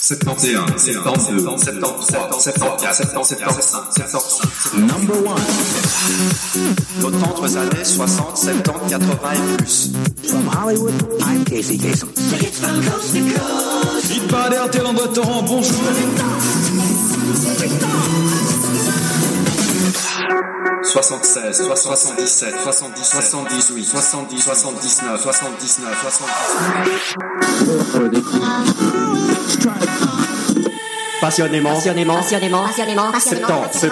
71, 72, 73, 74, 75, 75. Number one. Nos tantres années 60, 70, 80 et plus. From Hollywood, I'm Casey Kasem. Hit parade RTL en Bretagne, bonjour. 76, 77, 70, 78, 70, 79, 79, 79. Passionnément. 70.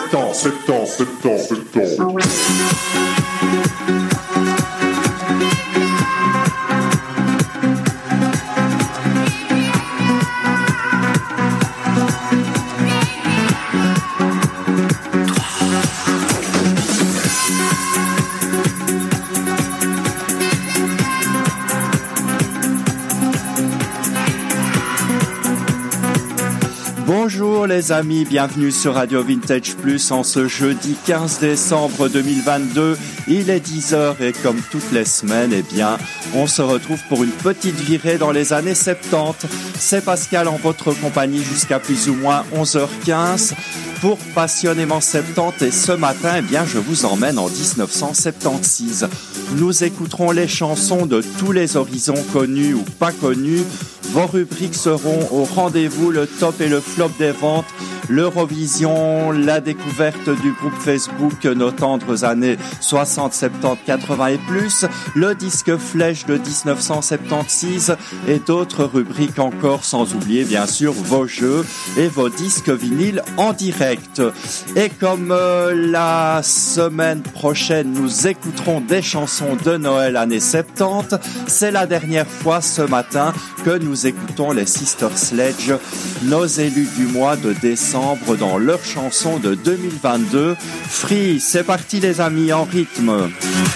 Bonjour les amis, bienvenue sur Radio Vintage Plus en ce jeudi 15 décembre 2022. Il est 10h et comme toutes les semaines, on se retrouve pour une petite virée dans les années 70. C'est Pascal en votre compagnie jusqu'à plus ou moins 11h15 pour Passionnément 70 et ce matin, je vous emmène en 1976. Nous écouterons les chansons de tous les horizons connus ou pas connus. Vos rubriques seront au rendez-vous, le top et le flop des ventes, l'Eurovision, la découverte du groupe Facebook Nos tendres années 60, 70, 80 et plus, le disque flèche de 1976 et d'autres rubriques encore, sans oublier bien sûr vos jeux et vos disques vinyles en direct. Et comme la semaine prochaine nous écouterons des chansons de Noël années 70, c'est la dernière fois ce matin que nous écoutons les Sister Sledge, nos élus du mois de décembre dans leur chanson de 2022. Free, c'est parti les amis, en rythme.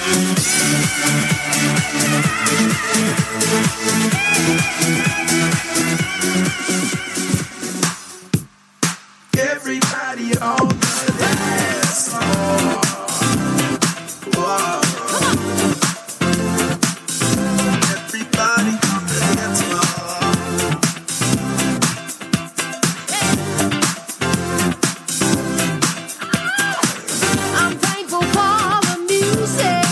Everybody on the dance floor. Whoa. Everybody on the dance floor. I'm thankful for the music.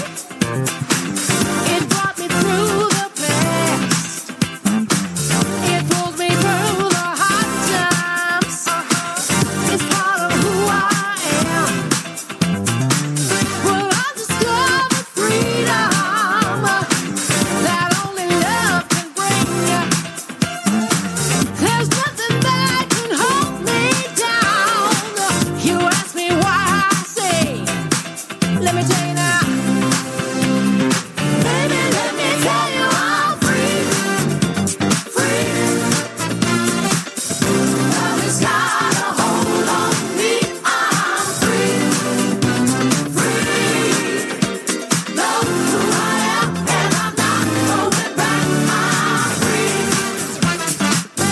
It brought me through the past. It pulls me through the hard times. It's part of who I am. Well, I discovered freedom that only love can bring. There's nothing that can hold me down. You ask me why I say, let me tell you now. Baby, let me tell you I'm free. Love has got a hold on me. I'm free. Know who I am and I'm not going back. I'm free.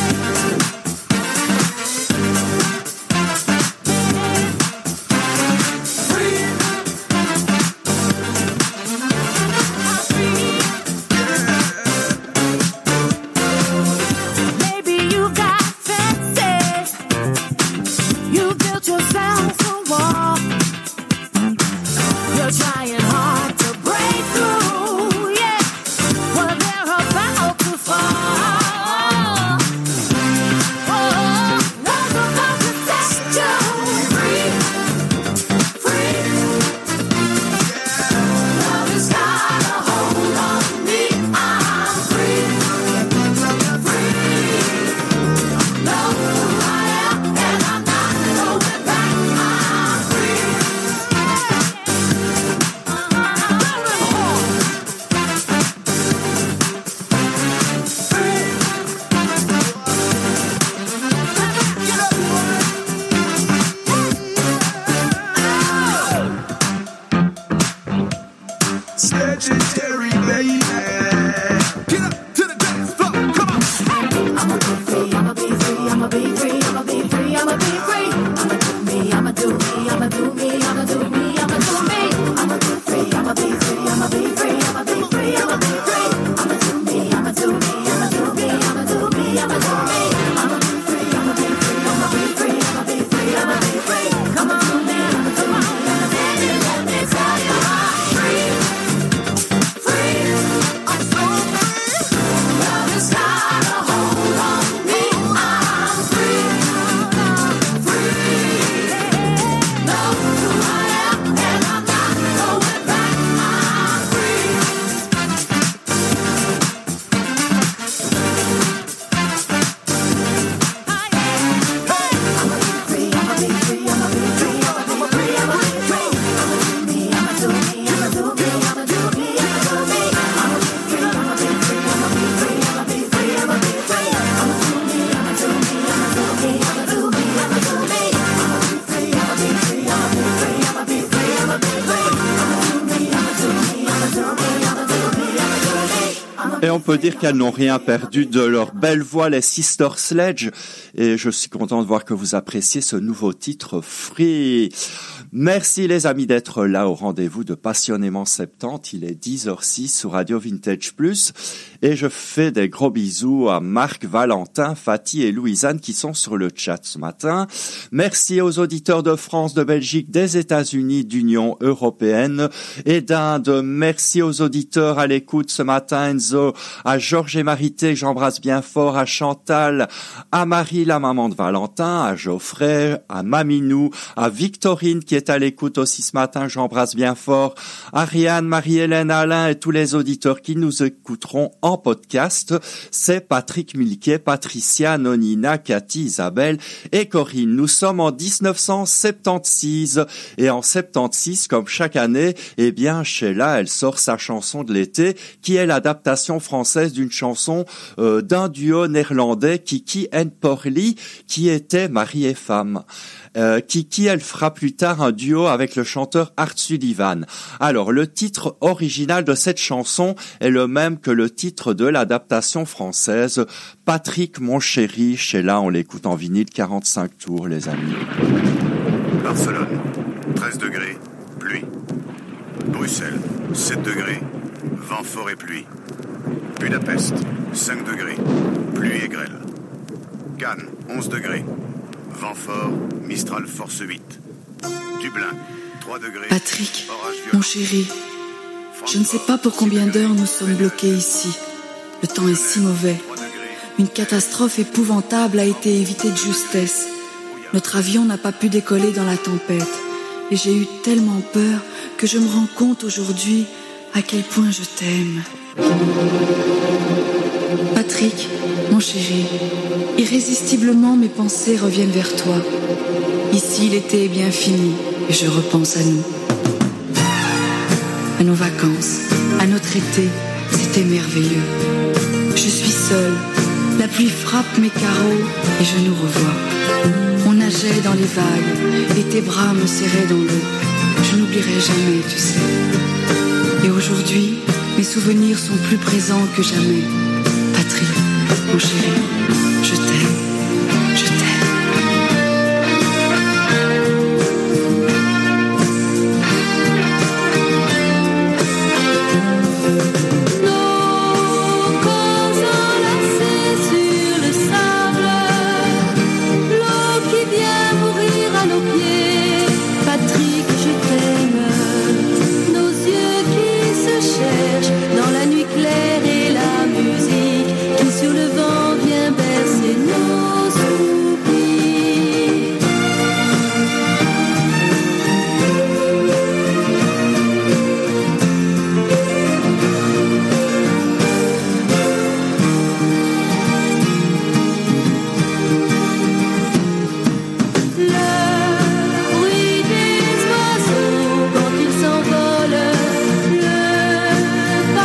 Maybe you got fences. You built yourself a wall. You're trying hard to break through, yeah. Well, they're about to fall. Oh, love's about to set you free. Love has got a hold on me. I'm free. Know who I am and I'm not going back. I'm free. Sagittary lady. Get up to the dance floor. Come on. I'ma be free, I'ma be free, I'ma be free, I'ma be free, I'ma be free. I'ma do me, I'ma do me, I'ma do me, I'ma do me, I'ma do me. I'ma be free, I'ma be free, I'ma be free, I'ma be free, I'ma be free. I'ma do me, I'ma do me, I'ma do me, I'ma do me, I'ma do me. I'ma be free, Et on peut dire qu'elles n'ont rien perdu de leur belle voix, les Sister Sledge. Et je suis content de voir que vous appréciez ce nouveau titre Free. Merci les amis d'être là au rendez-vous de Passionnément 70. Il est 10h06 sur Radio Vintage Plus. Et je fais des gros bisous à Marc, Valentin, Fatih et Louisanne qui sont sur le chat ce matin. Merci aux auditeurs de France, de Belgique, des États-Unis, d'Union européenne et d'Inde. Merci aux auditeurs à l'écoute ce matin, Enzo, à Georges et Marité, que j'embrasse bien fort, à Chantal, à Marie, la maman de Valentin, à Geoffrey, à Maminou, à Victorine qui est à l'écoute aussi ce matin, j'embrasse bien fort, à Ariane, Marie-Hélène, Alain et tous les auditeurs qui nous écouteront en podcast. C'est Patrick Milquet, Patricia, Nonina, Cathy, Isabelle et Corinne. Nous sommes en 1976 et en 76, comme chaque année, eh bien, Sheila, elle sort sa chanson de l'été qui est l'adaptation française d'une chanson d'un duo néerlandais, Kiki and Porly, qui était mari et femme. Kiki, elle fera plus tard un duo avec le chanteur Art Sullivan. Alors, le titre original de cette chanson est le même que le titre de l'adaptation française. Patrick, mon chéri, Sheila, on l'écoute en vinyle, 45 tours, les amis. Barcelone, 13 degrés, pluie. Bruxelles, 7 degrés, vent fort et pluie. Budapest, 5 degrés, pluie et grêle. Cannes, 11 degrés, vent fort, Mistral force 8. Dublin, 3 degrés, Patrick, orage mon violent. chéri, je ne sais pas pour combien d'heures nous sommes bloqués ici. Le temps est si mauvais. 3 degrés, Une catastrophe épouvantable a été évitée de justesse. Notre avion n'a pas pu décoller dans la tempête. Et j'ai eu tellement peur que je me rends compte aujourd'hui à quel point je t'aime. Patrick, mon chéri, irrésistiblement mes pensées reviennent vers toi. Ici l'été est bien fini et je repense à nous. À nos vacances, à notre été, c'était merveilleux. Je suis seule, la pluie frappe mes carreaux et je nous revois. On nageait dans les vagues et tes bras me serraient dans l'eau. Je n'oublierai jamais, tu sais. Et aujourd'hui, mes souvenirs sont plus présents que jamais. Patrick, mon chéri, je t'aime, je t'aime. Nos corps enlacés sur le sable, l'eau qui vient mourir à nos pieds. Patrick, je t'aime. Nos yeux qui se cherchent dans la nuit claire et la musique qui sur le vent vient bercer nos soupirs. Le bruit des oiseaux quand ils s'envolent, le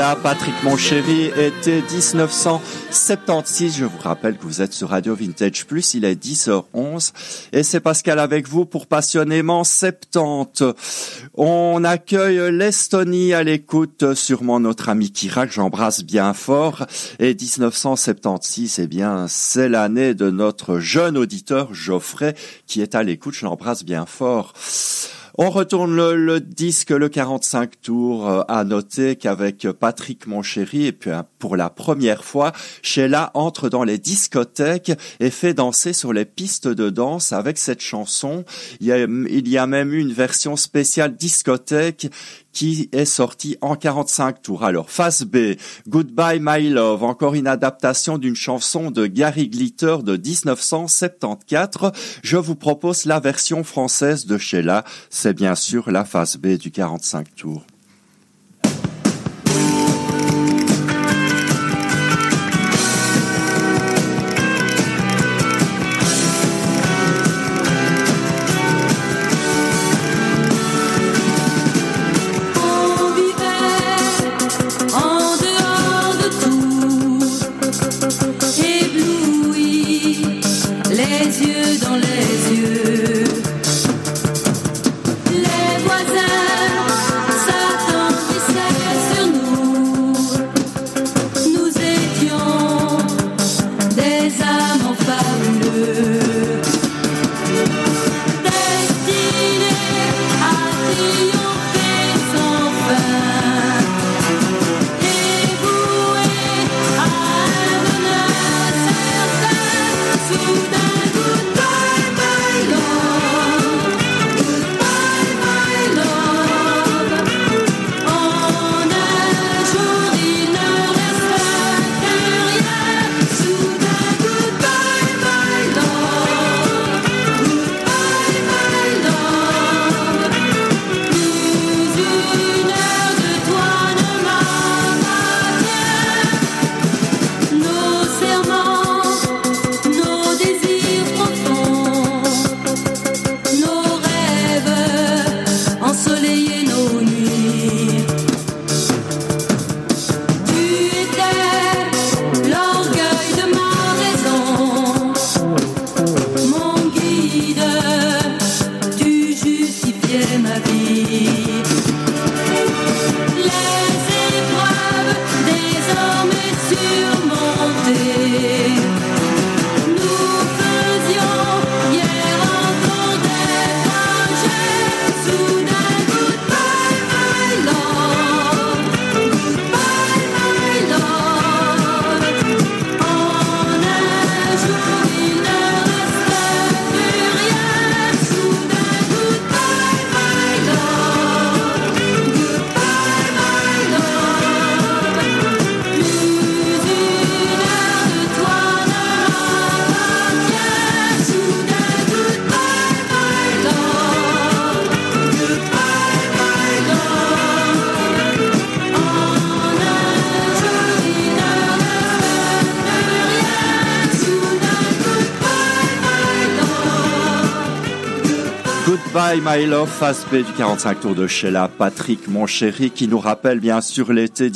Sheila, Patrick Monchéry, été 1976. Je vous rappelle que vous êtes sur Radio Vintage Plus, il est 10h11 et c'est Pascal avec vous pour Passionnément 70. On accueille l'Estonie à l'écoute, sûrement notre ami Kira que j'embrasse bien fort. Et 1976, eh bien, c'est l'année de notre jeune auditeur Geoffrey qui est à l'écoute, je l'embrasse bien fort. On retourne le disque, le 45 tours, à noter qu'avec Patrick Monchéry, et puis pour la première fois, Sheila entre dans les discothèques et fait danser sur les pistes de danse avec cette chanson. Il y a même eu une version spéciale discothèque qui est sortie en 45 tours. Alors, face B, Goodbye My Love, encore une adaptation d'une chanson de Gary Glitter de 1974. Je vous propose la version française de Sheila. C'est bien sûr la face B du 45 tours. Goodbye My Love, face B du 45 tours de Sheila, Patrick Monchéry, qui nous rappelle bien sûr l'été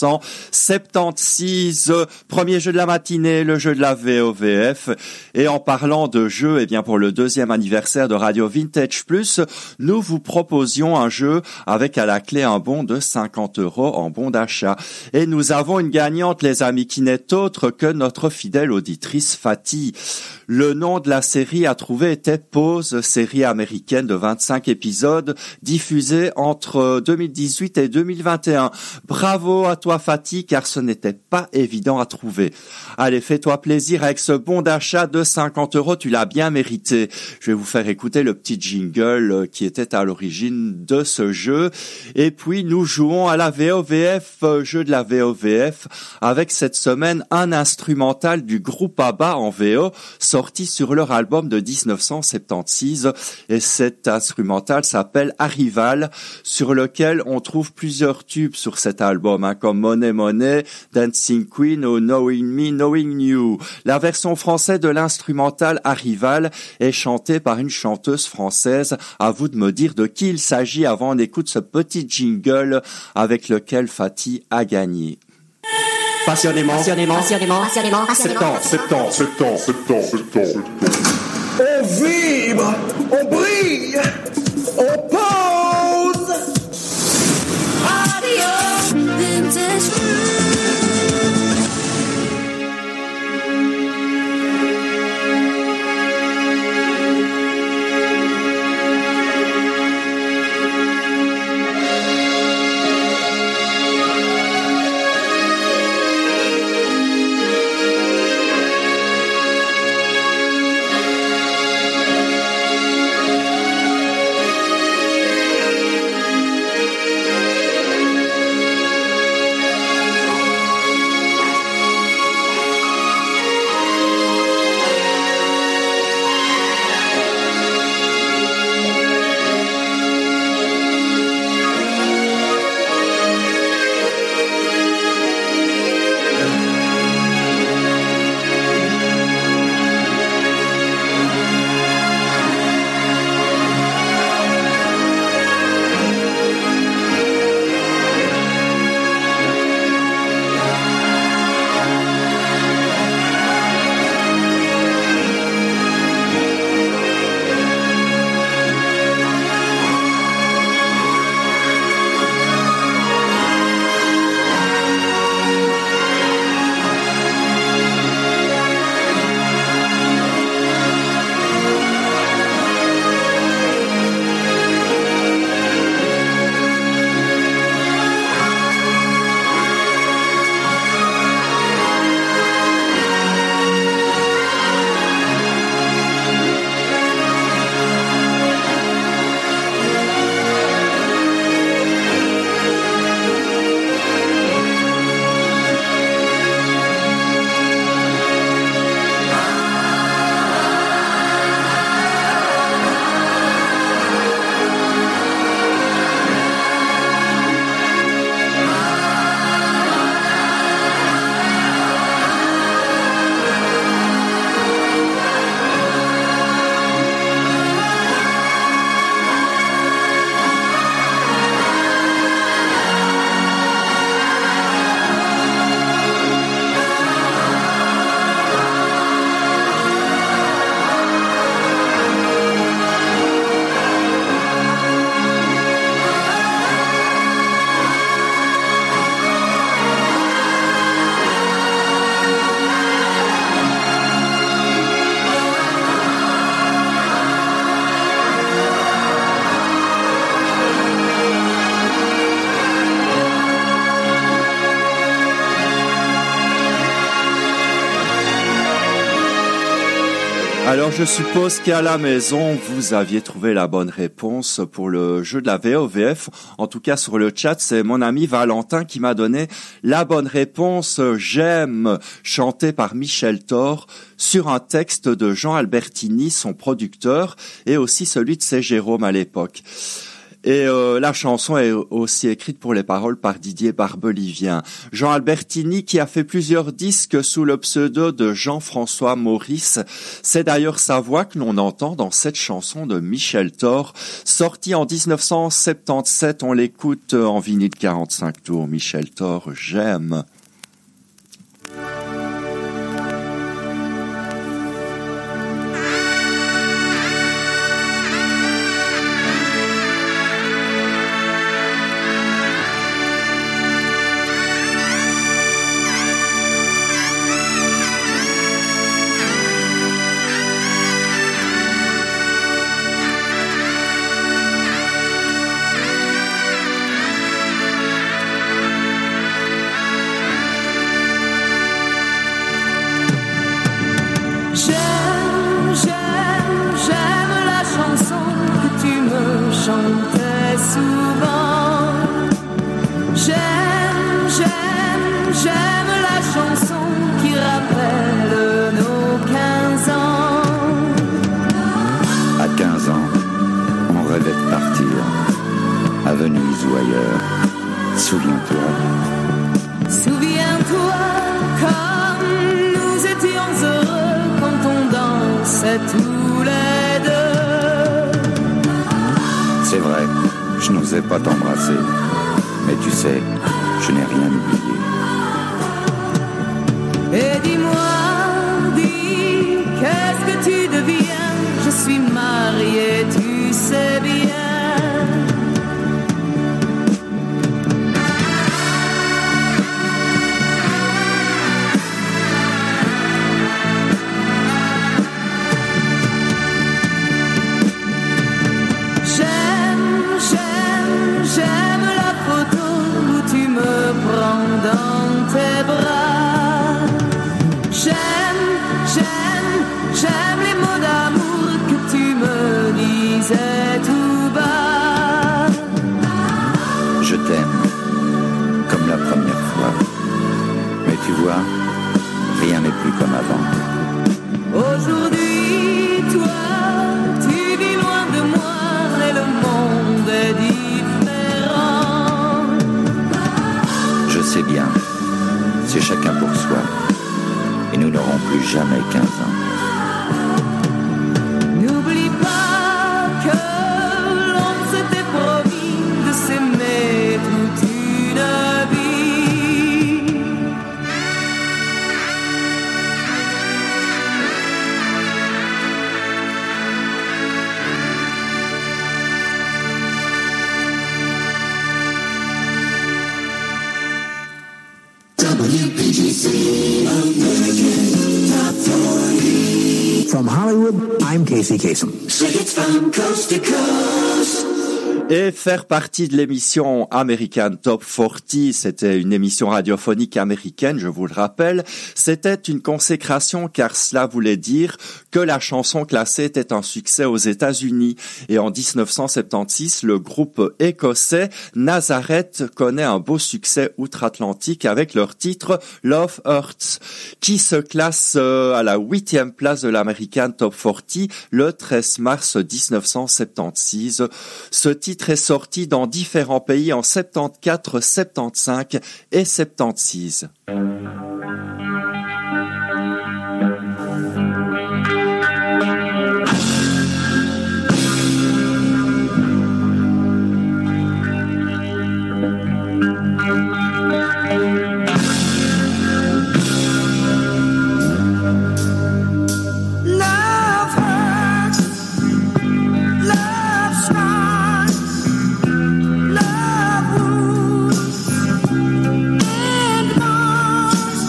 1976, premier jeu de la matinée, le jeu de la VOVF. Et en parlant de jeu, eh bien pour le 2e anniversaire de Radio Vintage Plus, nous vous proposions un jeu avec à la clé un bon de 50 € en bon d'achat. Et nous avons une gagnante, les amis, qui n'est autre que notre fidèle auditrice Fatih. Le nom de la série à trouver était Pause, série américaine de 25 épisodes diffusée entre 2018 et 2021. Bravo à toi Fatih, car ce n'était pas évident à trouver. Allez, fais-toi plaisir avec ce bon d'achat de 50 €, tu l'as bien mérité. Je vais vous faire écouter le petit jingle qui était à l'origine de ce jeu. Et puis nous jouons à la VOVF, jeu de la VOVF, avec cette semaine un instrumental du groupe ABBA en VO, sorti sur leur album de 1976, et c'est Cet instrumental s'appelle Arrival, sur lequel on trouve plusieurs tubes sur cet album, comme Money Money, Dancing Queen ou Knowing Me, Knowing You. La version française de l'instrumental Arrival est chantée par une chanteuse française. À vous de me dire de qui il s'agit avant on écoute ce petit jingle avec lequel Fatih a gagné. Passionnément. On vibre, on brille, on pose. Radio Vintage Plus. Alors je suppose qu'à la maison, vous aviez trouvé la bonne réponse pour le jeu de la VOVF. En tout cas sur le chat, c'est mon ami Valentin qui m'a donné la bonne réponse. J'aime, chanté par Michel Thor, sur un texte de Jean Albertini, son producteur, et aussi celui de C. Jérôme à l'époque. Et la chanson est aussi écrite pour les paroles par Didier Barbelivien. Jean Albertini, qui a fait plusieurs disques sous le pseudo de Jean-François Maurice, c'est d'ailleurs sa voix que l'on entend dans cette chanson de Michel Thor, sortie en 1977. On l'écoute en vinyle 45 tours. Michel Thor, j'aime. rêvais de partir, à Venise ou ailleurs. Souviens-toi. Souviens-toi comme nous étions heureux quand on dansait tous les deux. C'est vrai, je n'osais pas t'embrasser. Mais tu sais, je n'ai rien oublié. Et dis-moi, dis, qu'est-ce que tu deviens? Je suis mariée, tu sais bien. J'aime la photo où tu me prends dans tes bras. J'aime les mots d'amour que tu me disais tout bas. Je t'aime, comme la première fois. Mais tu vois, rien n'est plus comme avant. Aujourd'hui, toi, tu vis loin de moi et le monde est différent. Je sais bien, c'est chacun pour soi. Et nous n'aurons plus jamais 15 ans. N'oublie pas que l'on s'était promis de s'aimer toute une vie. From Hollywood, I'm Casey Kasem. Et faire partie de l'émission American Top 40, c'était une émission radiophonique américaine, je vous le rappelle. C'était une consécration car cela voulait dire que la chanson classée était un succès aux États-Unis. Et en 1976, le groupe écossais Nazareth connaît un beau succès outre-Atlantique avec leur titre Love Hurts, qui se classe à la 8e place de l'American Top 40 le 13 mars 1976. Ce titre est sorti dans différents pays en 74, 75 et 76. Love wounds and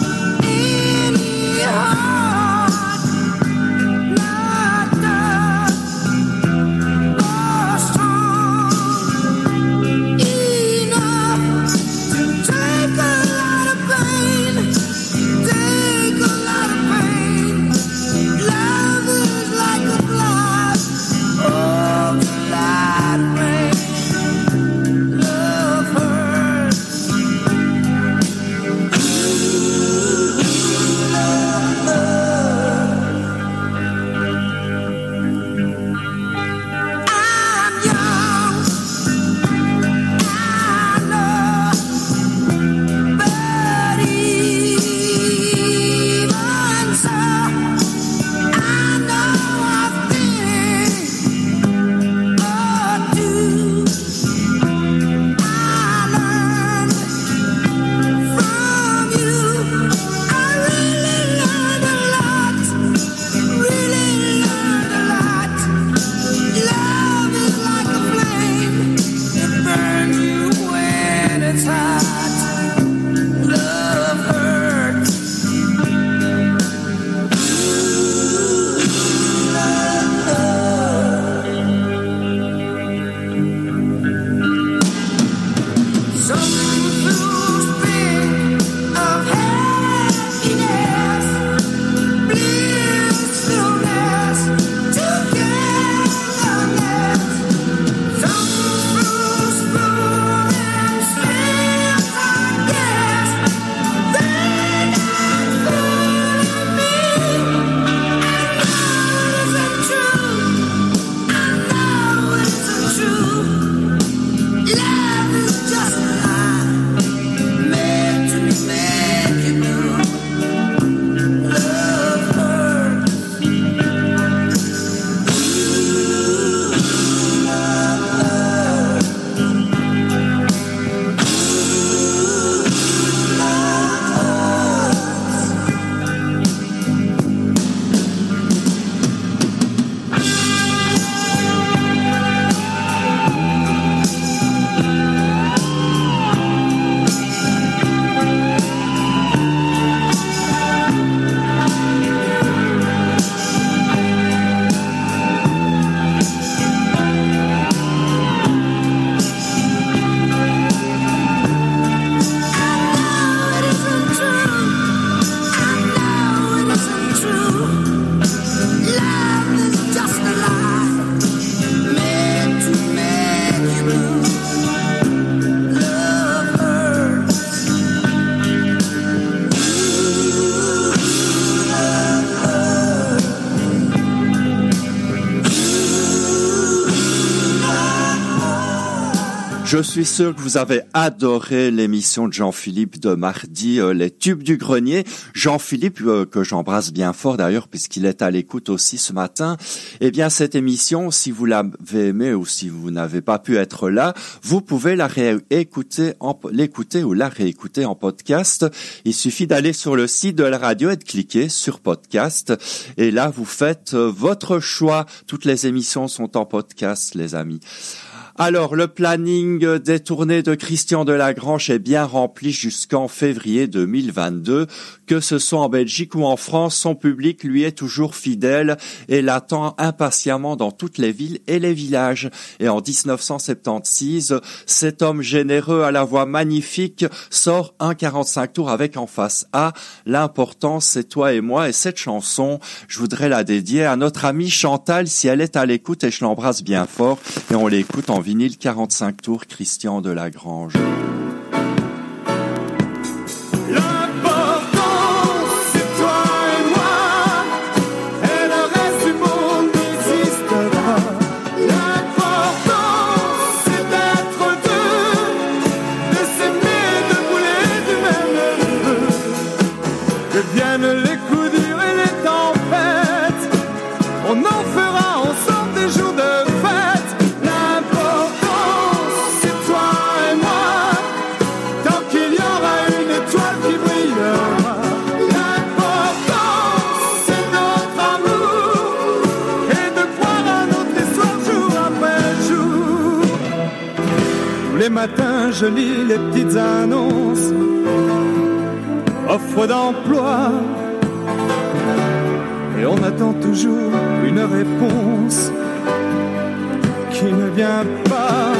Je suis sûr que vous avez adoré l'émission de Jean-Philippe de mardi, les tubes du grenier. Jean-Philippe, que j'embrasse bien fort d'ailleurs puisqu'il est à l'écoute aussi ce matin. Eh bien, cette émission, si vous l'avez aimée ou si vous n'avez pas pu être là, vous pouvez l'écouter ou la réécouter en podcast. Il suffit d'aller sur le site de la radio et de cliquer sur podcast. Et là, vous faites votre choix. Toutes les émissions sont en podcast, les amis. Alors, le planning des tournées de Christian Delagrange est bien rempli jusqu'en février 2022. Que ce soit en Belgique ou en France, son public lui est toujours fidèle et l'attend impatiemment dans toutes les villes et les villages. Et en 1976, cet homme généreux à la voix magnifique sort un 45 tours avec en face A « L'important, c'est toi et moi ». Et cette chanson, je voudrais la dédier à notre amie Chantal si elle est à l'écoute et je l'embrasse bien fort. Et on l'écoute en vinyle 45 tours, Christian Delagrange. Les matins, je lis les petites annonces, offres d'emploi, et on attend toujours une réponse qui ne vient pas.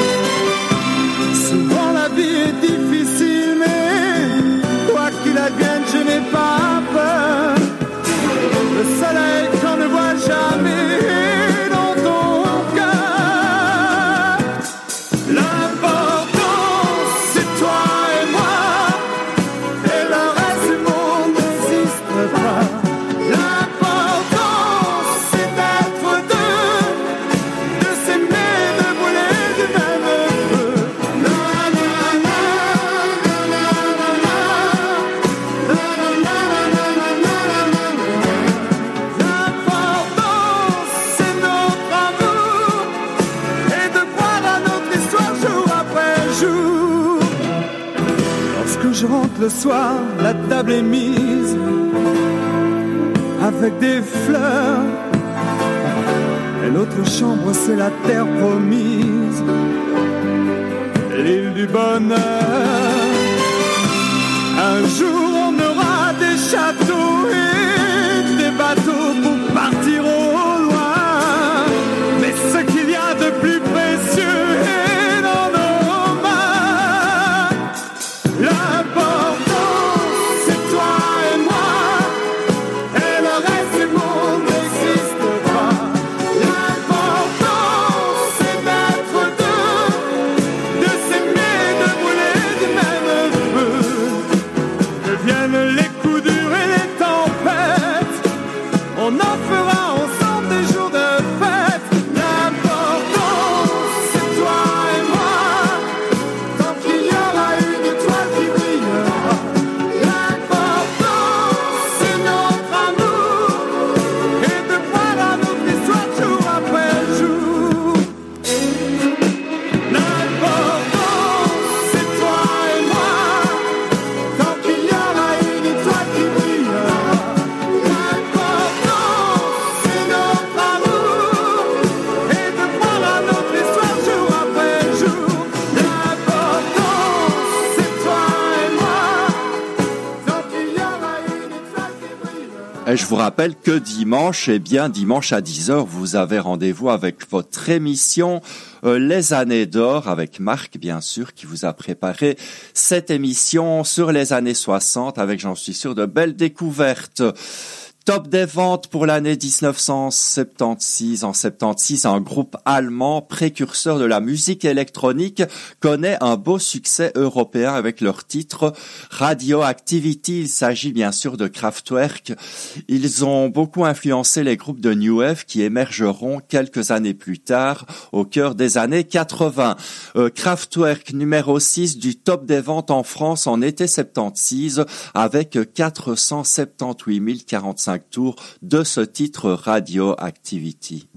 Souvent la vie est difficile, mais quoi qu'il advienne, je n'ai pas peur. Le soleil qu'on ne voit jamais dans ton cœur. L'important, c'est toi et moi, et le reste du monde n'existe pas. L'important, c'est d'être deux, de s'aimer, de brûler du même feu. L'important, c'est notre amour, et de croire à notre histoire jour après jour. Lorsque je rentre le soir, la table est mise avec des fleurs, et l'autre chambre c'est la terre promise, l'île du bonheur. Un jour on aura des châteaux et des bateaux pour partir au loin, mais ce qu'il y a de plus précieux est dans nos mains. L'important, c'est toi et moi, et le reste du monde n'existe pas. L'important, c'est d'être deux, de s'aimer, de brûler du même feu. Que viennent les coups durs et les tempêtes, on en fera ensemble des jours de fête. L'important, c'est toi et moi, tant qu'il y aura une étoile qui brillera. L'important, c'est notre amour, et de croire à notre histoire jour après jour. L'important, c'est toi et moi, tant qu'il y aura une étoile qui brillera. L'important, c'est notre amour, et de croire à notre histoire jour après jour. L'important, c'est toi et moi, tant qu'il y aura une étoile qui brillera. Et je vous rappelle que dimanche, dimanche à 10h, vous avez rendez-vous avec votre émission Les années d'or avec Marc, bien sûr, qui vous a préparé cette émission sur les années 60 avec, j'en suis sûr, de belles découvertes. Top des ventes pour l'année 1976. En 76, un groupe allemand précurseur de la musique électronique connaît un beau succès européen avec leur titre Radioactivity. Il s'agit bien sûr de Kraftwerk. Ils ont beaucoup influencé les groupes de New Wave qui émergeront quelques années plus tard au cœur des années 80. Kraftwerk numéro 6 du top des ventes en France en été 76 avec 478 045 tours de ce titre Radioactivity.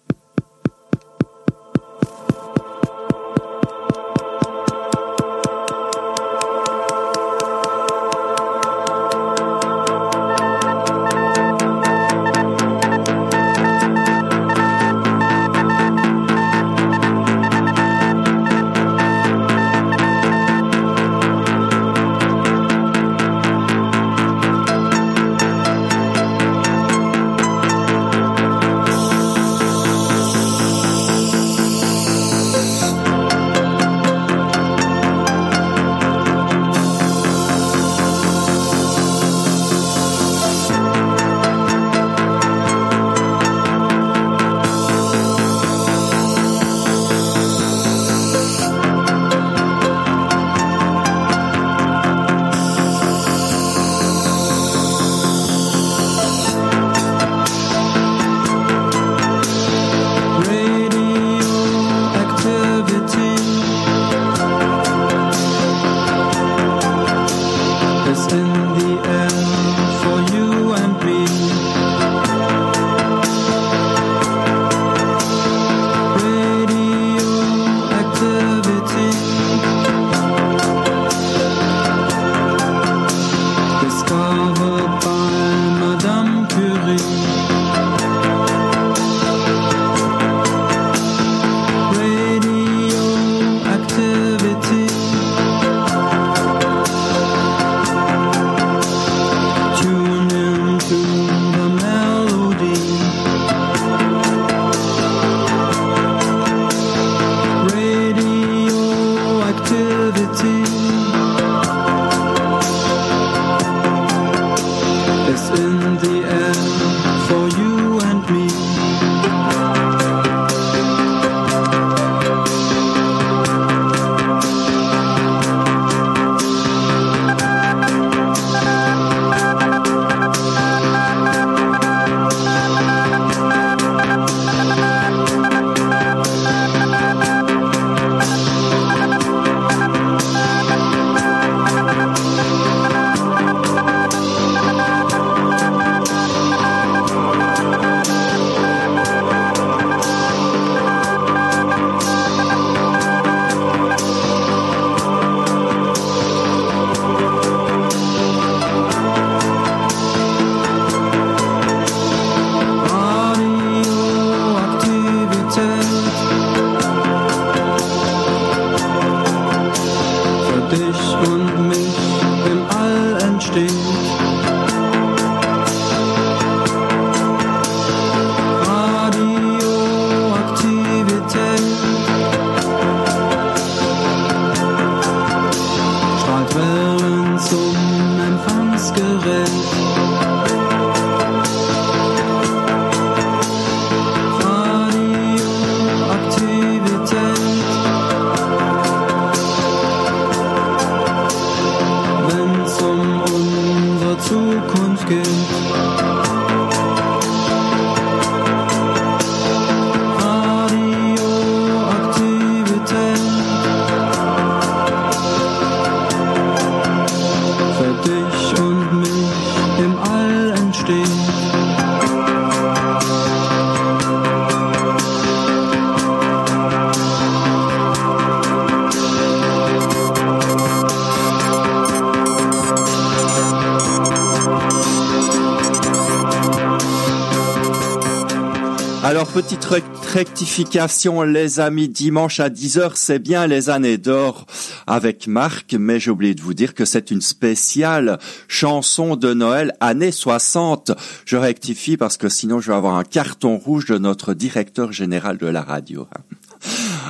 Alors, petite rectification, les amis, dimanche à 10h, c'est bien les années d'or avec Marc, mais j'ai oublié de vous dire que c'est une spéciale chanson de Noël années 60. Je rectifie parce que sinon je vais avoir un carton rouge de notre directeur général de la radio.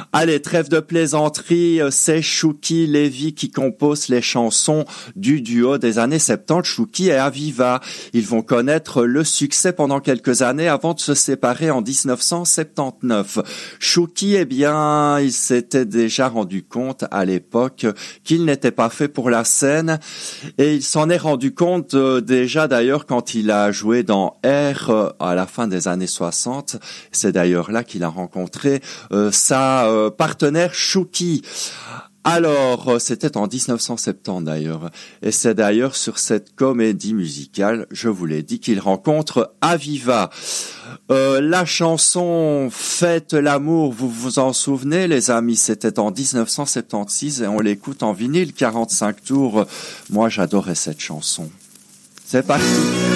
Allez, trêve de plaisanterie, c'est Chouki Lévy qui compose les chansons du duo des années 70, Chouki et Aviva. Ils vont connaître le succès pendant quelques années avant de se séparer en 1979. Chouki, eh bien, il s'était déjà rendu compte à l'époque qu'il n'était pas fait pour la scène et il s'en est rendu compte déjà d'ailleurs quand il a joué dans R à la fin des années 60. C'est d'ailleurs là qu'il a rencontré sa partenaire Chouki. Alors, c'était en 1970 d'ailleurs, et c'est d'ailleurs sur cette comédie musicale, je vous l'ai dit, qu'il rencontre Aviva. La chanson Faites l'amour, vous vous en souvenez les amis, c'était en 1976 et on l'écoute en vinyle 45 tours. Moi j'adorais cette chanson. C'est parti.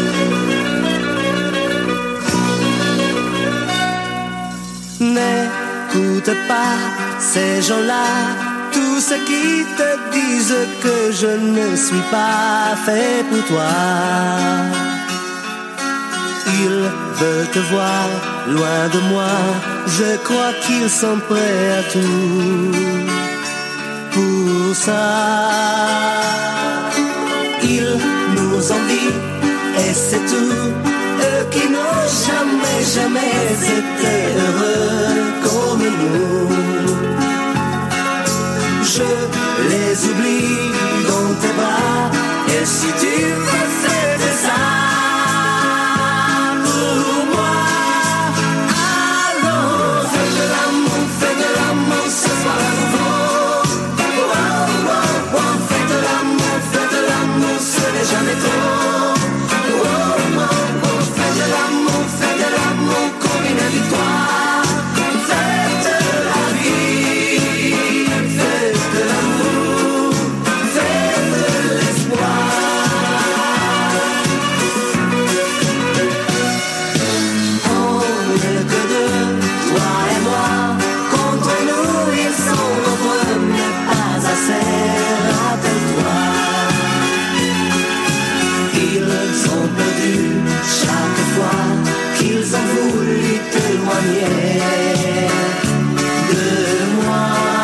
N'écoute pas ces gens-là, tous ceux qui te disent que je ne suis pas fait pour toi. Ils veulent te voir loin de moi, je crois qu'ils sont prêts à tout pour ça. Ils nous envient et c'est tout. Eux qui n'ont jamais été heureux comme nous. Je les oublie dans tes bras. Et si tu veux faire ça pour moi, alors fais de l'amour ce soir à nouveau. Oh, oh, oh, fais de l'amour, ce n'est jamais trop. De moi,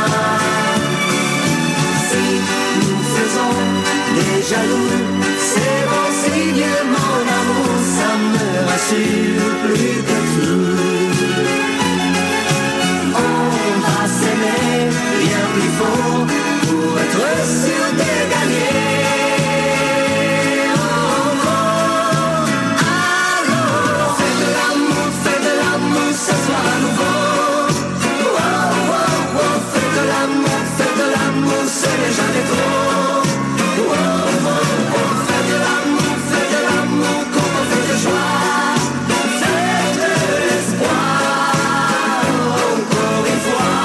si nous faisons des jaloux, c'est bon signe, mon amour, ça me rassure plus que tout. On va s'aimer bien plus fort pour être sûr de gagner. Ce soir à nouveau, oh, oh, oh, fais de l'amour, ce n'est jamais trop. Oh, oh, oh, fais de l'amour, comme on fait de joie, fais de l'espoir, encore une fois.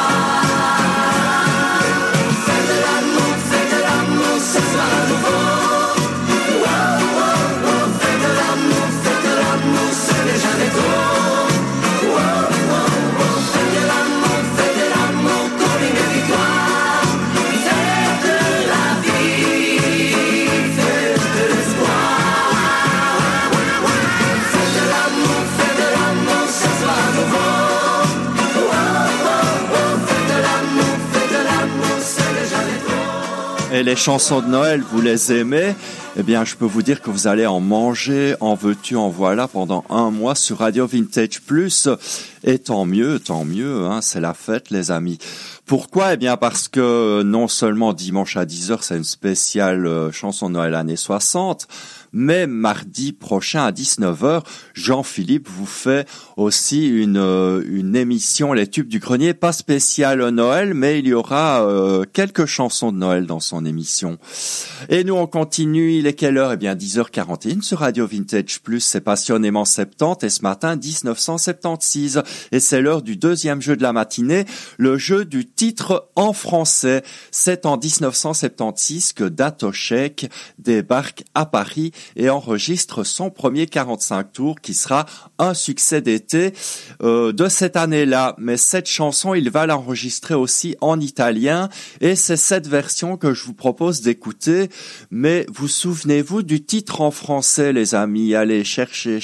Fais de l'amour, ce soir à nouveau. Oh, oh, oh, fais de l'amour, ce n'est jamais trop. Et les chansons de Noël, vous les aimez? Eh bien, je peux vous dire que vous allez en manger, en veux-tu, en voilà, pendant un mois sur Radio Vintage Plus. Et tant mieux, hein, c'est la fête, les amis. Pourquoi? Eh bien, parce que non seulement dimanche à 10h, c'est une spéciale chanson de Noël années 60, mais mardi prochain à 19h, Jean-Philippe vous fait aussi une émission, les tubes du grenier, pas spéciale Noël, mais il y aura quelques chansons de Noël dans son émission. Et nous, on continue, il est quelle heure? Eh bien, 10h41 sur Radio Vintage Plus, c'est passionnément 70, et ce matin, 1976. Et c'est l'heure du deuxième jeu de la matinée, le jeu du titre en français. C'est en 1976 que Datoshek débarque à Paris et enregistre son premier 45 tours qui sera un succès d'été de cette année-là. Mais cette chanson, il va l'enregistrer aussi en italien et c'est cette version que je vous propose d'écouter. Mais vous souvenez-vous du titre en français, les amis? Allez, cherchez.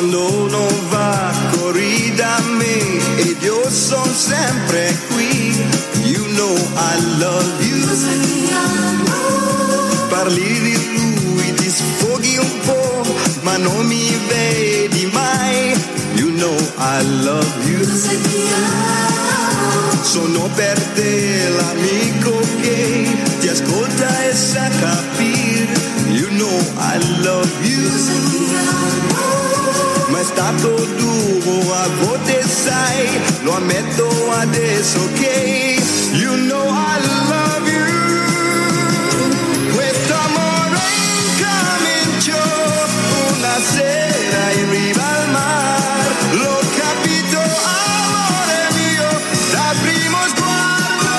quando non va corri da me ed io sono sempre qui. You know I love you. Parli di lui, ti sfoghi un po', ma non mi vedi mai. You know I love you. Sono per te l'amico che ti ascolta e sa capire. You know I love you. Ma è stato duro a volte, sai, lo ammetto adesso che you know I love you. Questo amore incominciò una sera in riva al mar. L'ho capito, amore mio, dal primo sguardo.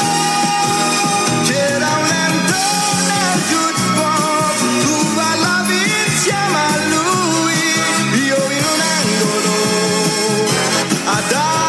C'era un lento nel jukebox, tu ballavi insieme a lui, io in un angolo ad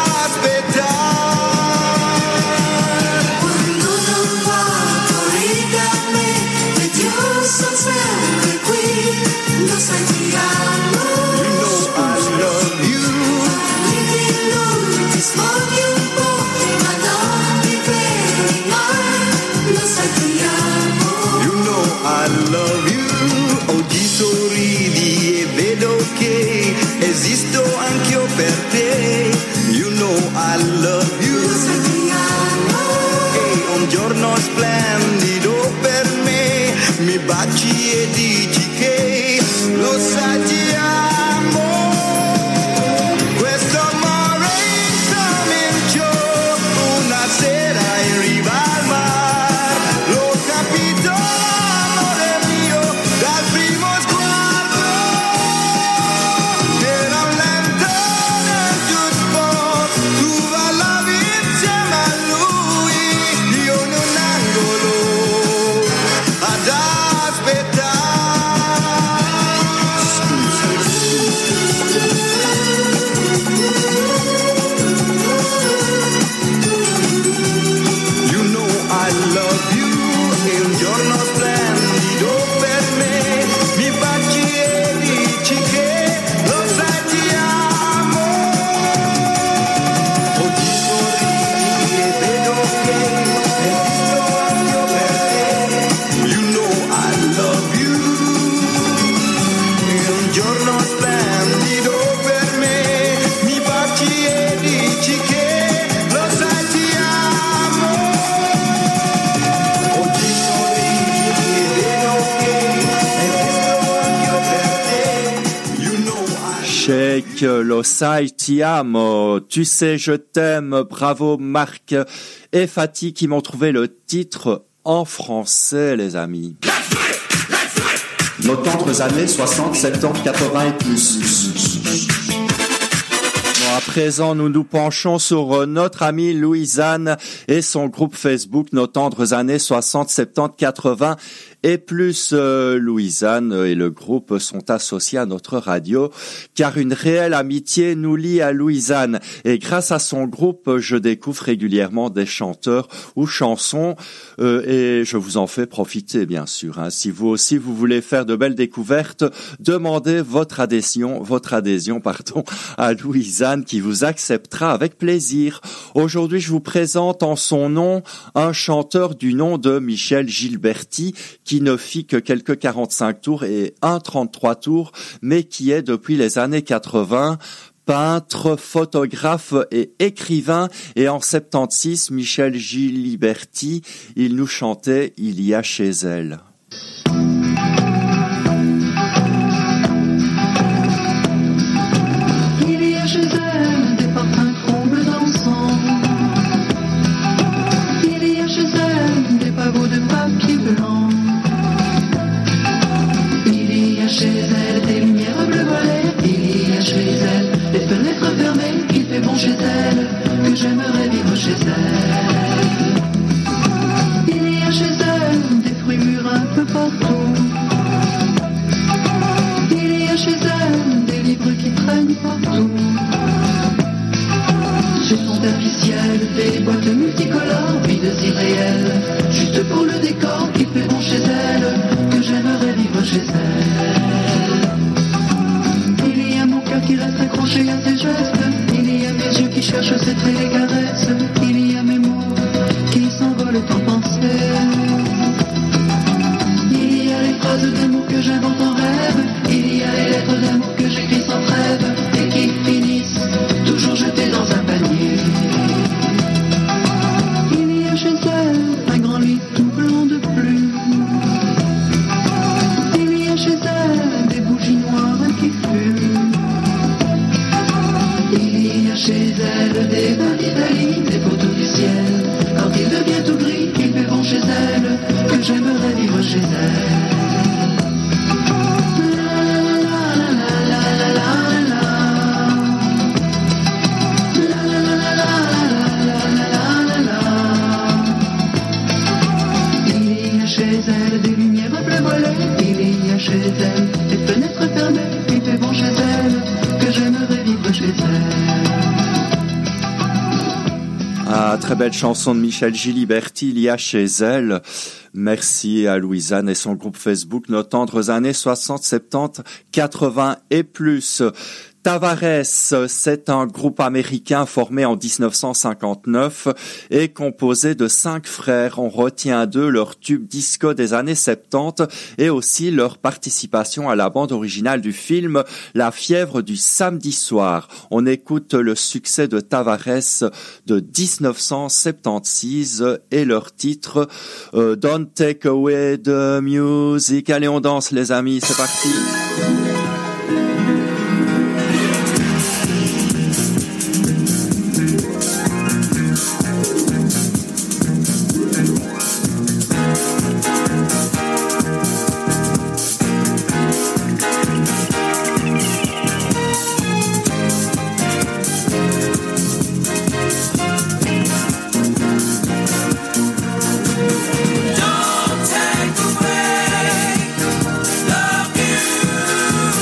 aspettare. Quando non va fuori da me ed io sono sempre qui, lo sai ti amo. You know I love you. Parli di lui, ti sfoghi un po', ma non mi vedi mai, lo sai ti amo. You know I love you. Oggi sorridi e vedo che esisto anch'io per te. You know I love you. Lo sai ti amo. E un giorno splendido per me mi baci e dici che lo sai ti amo. Questo amore incominciò una sera in riva al mar. L'ho capito, amore mio, dal primo sguardo. C'era un lento nel jukebox, tu ballavi insieme a lui, io in un angolo ad aspettare. You know I love you. E un giorno splendido per me mi baci e dici che lo sai ti amo. Oggi sorridi e vedo che esisto anch'io per te. You know I love you. E un giorno splendido per me mi baci e dici che lo sai ti amo. Oggi sorridi e vedo che esisto anch'io per te. You know I Shake, lo sai, ti amo, tu sais, je t'aime, bravo Marc et Fatih qui m'ont trouvé le titre en français, les amis. Nos tendres années 60, 70, 80 et plus. Bon, à présent, nous nous penchons sur notre amie Louisanne et son groupe Facebook, Nos tendres années 60, 70, 80 et plus. Louisanne et le groupe sont associés à notre radio car une réelle amitié nous lie à Louisanne. Et grâce à son groupe, je découvre régulièrement des chanteurs ou chansons et je vous en fais profiter, bien sûr. Si vous aussi, vous voulez faire de belles découvertes, demandez votre adhésion à Louisanne qui vous acceptera avec plaisir. Aujourd'hui, je vous présente en son nom un chanteur du nom de Michel Gilberti qui ne fit que quelques 45 tours et 1,33 tours, mais qui est depuis les années 80 peintre, photographe et écrivain. Et en 76, Michel Gilberti, il nous chantait « Il y a chez elle ». Il y a chez elle des parfums trombles d'encens. Il y a chez elle des pavots de papier blanc. Il y a chez elle des lumières bleu violet. Il y a chez elle des fenêtres fermées. Il fait bon chez elle que j'aimerais vivre chez elle. Il y a chez elle des fruits mûrs un peu partout. Il y a chez elle des livres qui traînent partout. Sur son tapis ciel, des boîtes multicolores, vides irréelles, juste pour le décor qui fait bon chez elle, que j'aimerais vivre chez elle. Il y a mon cœur toucher à ses gestes. Il y a mes yeux qui cherchent ses traits et caresses. Il y a mes mots qui s'envolent en pensée. Il y a les phrases d'amour que j'invente en rêve. Il y a les lettres d'amour que j'écris sans trêve et qui finissent toujours jetées dans un panier. Il y a chez elle un grand lit tout blanc de plumes. Il y a chez elle des bougies noires qui fument. Il y a chez elle des bains d'Italie, des photos du ciel. Quand il devient tout gris, il fait bon chez elle, que j'aimerais vivre chez elle. Il y a chez elle des lumières bleu voilées. Il y a chez elle des fenêtres fermées. Il fait bon chez elle, que j'aimerais vivre chez elle. Ah, très belle chanson de Michel Giliberti, il y a chez elle. Merci à Louisanne et son groupe Facebook, nos tendres années 60, 70, 80 et plus. Tavares, c'est un groupe américain formé en 1959 et composé de 5 frères. On retient d'eux leur tube disco des années 70 et aussi leur participation à la bande originale du film La fièvre du samedi soir. On écoute le succès de Tavares de 1976 et leur titre Don't Take Away the Music. Allez, on danse les amis, c'est parti. Don't take away the music.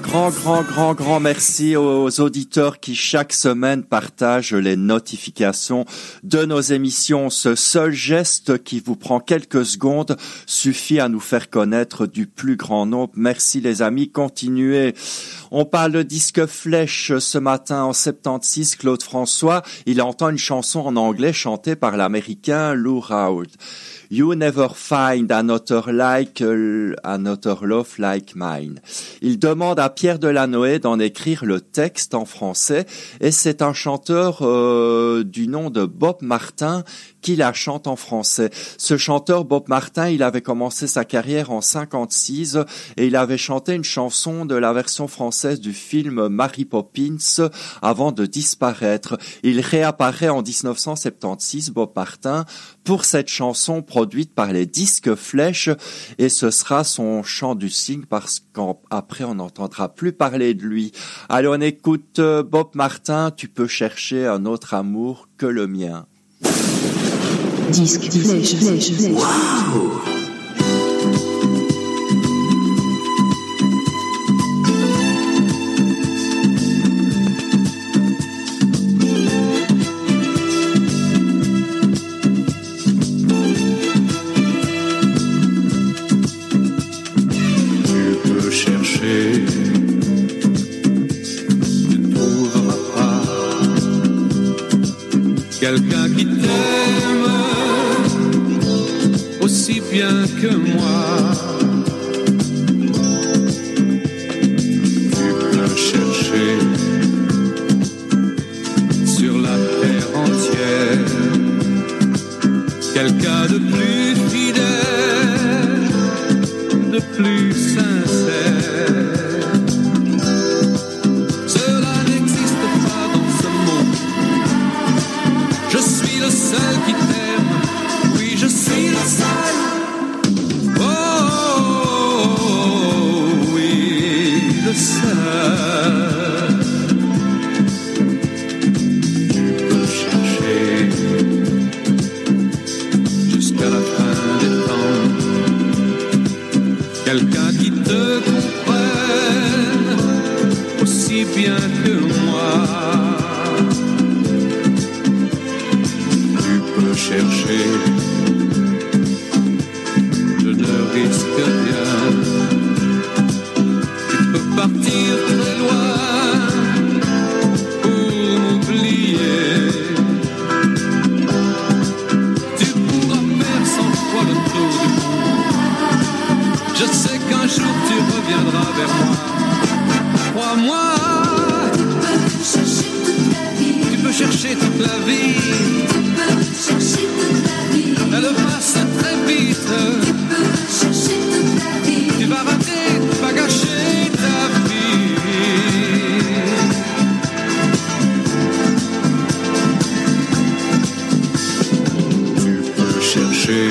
grand merci aux auditeurs qui chaque semaine partagent les notifications de nos émissions. Ce seul geste qui vous prend quelques secondes suffit à nous faire connaître du plus grand nombre. Merci les amis, continuez. On parle de disque flèche ce matin en 76. Claude François, il entend une chanson en anglais chantée par l'américain Lou Rawls. You never find another love like mine. Il demande à Pierre Delanoë d'en écrire le texte en français et c'est un chanteur du nom de Bob Martin qui la chante en français. Ce chanteur Bob Martin, il avait commencé sa carrière en 56 et il avait chanté une chanson de la version française du film Mary Poppins avant de disparaître. Il réapparaît en 1976, Bob Martin, pour cette chanson produite par les Disques Flèche et ce sera son chant du cygne parce qu'après on n'entendra plus parler de lui. Allez, on écoute Bob Martin, tu peux chercher un autre amour que le mien. Disque flèche. Wow. Quelqu'un qui t'aime aussi bien que moi. Tu peux chercher sur la terre entière quelqu'un de plus fidèle, de plus sincère. Cela n'existe pas dans ce monde. Je suis le seul qui t'aime, oui je suis le seul. Oh, oui, le seul. Tu peux chercher jusqu'à la fin des temps quelqu'un qui te comprenne aussi bien que moi. Chercher, je ne risque rien. Tu peux partir très loin pour m'oublier. Tu pourras faire 100 fois le tour du monde. Je sais qu'un jour tu reviendras vers moi. Crois-moi, tu peux chercher toute la vie. Elle passe très vite. Tu peux chercher toute la vie. Tu vas rater, tu vas gâcher ta vie. Tu peux chercher,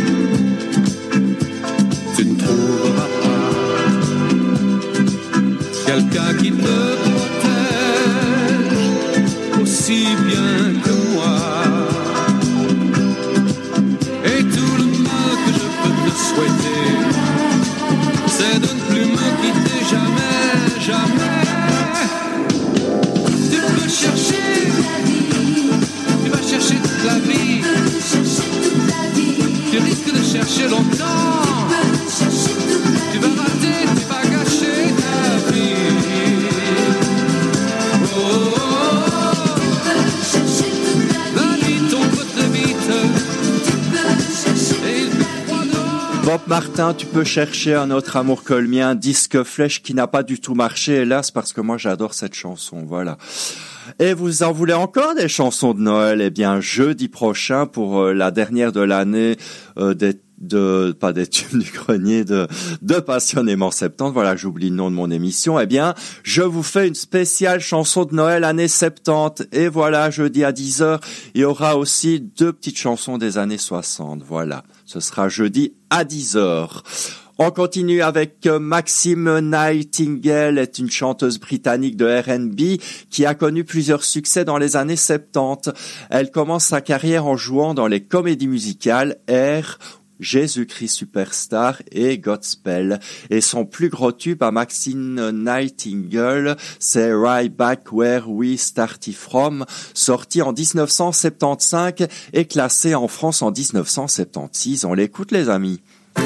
tu ne trouveras pas quelqu'un qui te protège aussi bien que moi. C'est de ne plus me quitter jamais, jamais. Tu peux chercher la vie, tu vas chercher toute la vie. Tu risques de chercher longtemps. Tu vas rater, tu vas gâcher ta vie. Oh, la vie tombe très vite. Bob Martin, tu peux chercher un autre amour que le mien, disque flèche qui n'a pas du tout marché, hélas, parce que moi j'adore cette chanson, voilà. Et vous en voulez encore des chansons de Noël? Eh bien, jeudi prochain, pour la dernière de l'année, pas des tubes du grenier, de Passionnément 70, voilà, j'oublie le nom de mon émission, eh bien, je vous fais une spéciale chanson de Noël années 70, et voilà, jeudi à 10h, il y aura aussi 2 petites chansons des années 60, voilà, ce sera jeudi à 10h. On continue avec Maxine Nightingale, est une chanteuse britannique de R&B qui a connu plusieurs succès dans les années 70. Elle commence sa carrière en jouant dans les comédies musicales Air, Jésus-Christ Superstar et Godspell. Et son plus gros tube à Maxine Nightingale, c'est Right Back Where We Started From, sorti en 1975 et classé en France en 1976. On l'écoute les amis.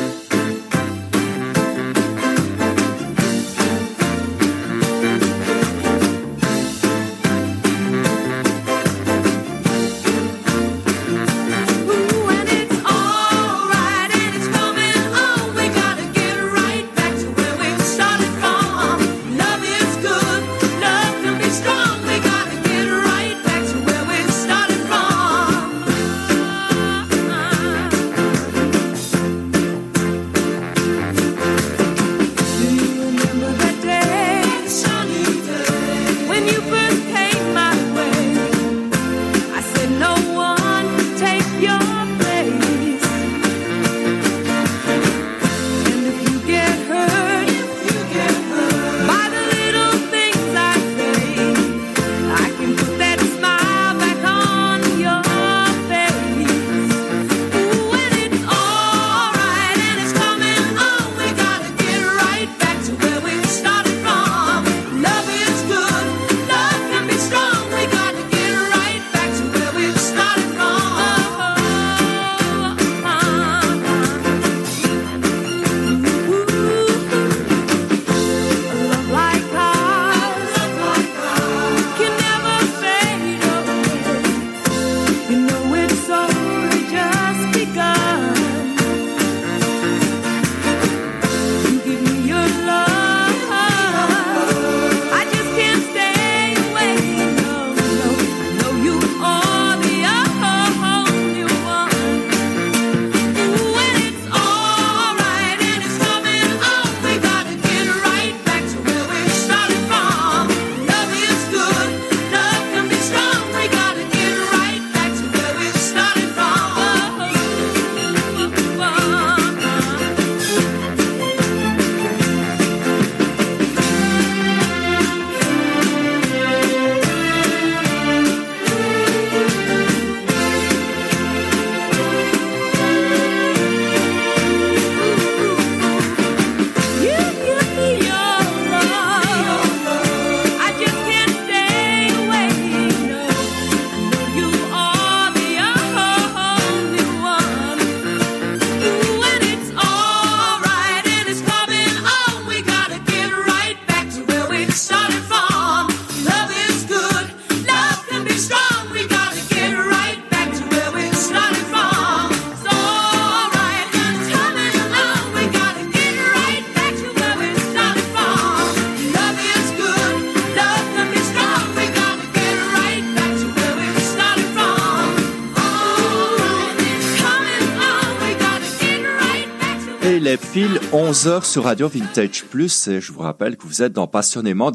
Il est pile 11h sur Radio Vintage Plus et je vous rappelle que vous êtes dans Passionnément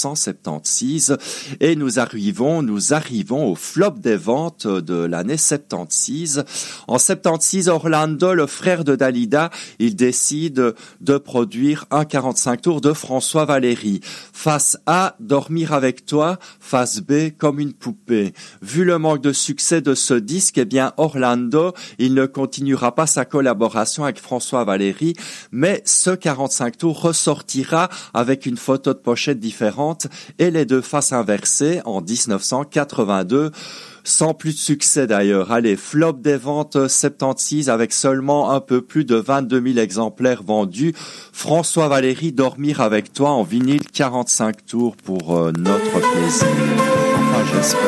1976 et nous arrivons au flop des ventes de l'année 76. En 76, Orlando, le frère de Dalida, il décide de produire un 45 tours de François Valéry. Face A, Dormir avec toi, face B, Comme une poupée. Vu le manque de succès de ce disque, eh bien Orlando, il ne continuera pas sa collaboration avec François Valéry, mais ce 45 tours ressortira avec une photo de pochette différente et les deux faces inversées en 1982. Sans plus de succès d'ailleurs. Allez, flop des ventes 76 avec seulement un peu plus de 22 000 exemplaires vendus. François Valéry, Dormir avec toi en vinyle 45 tours pour notre plaisir. Enfin, j'espère.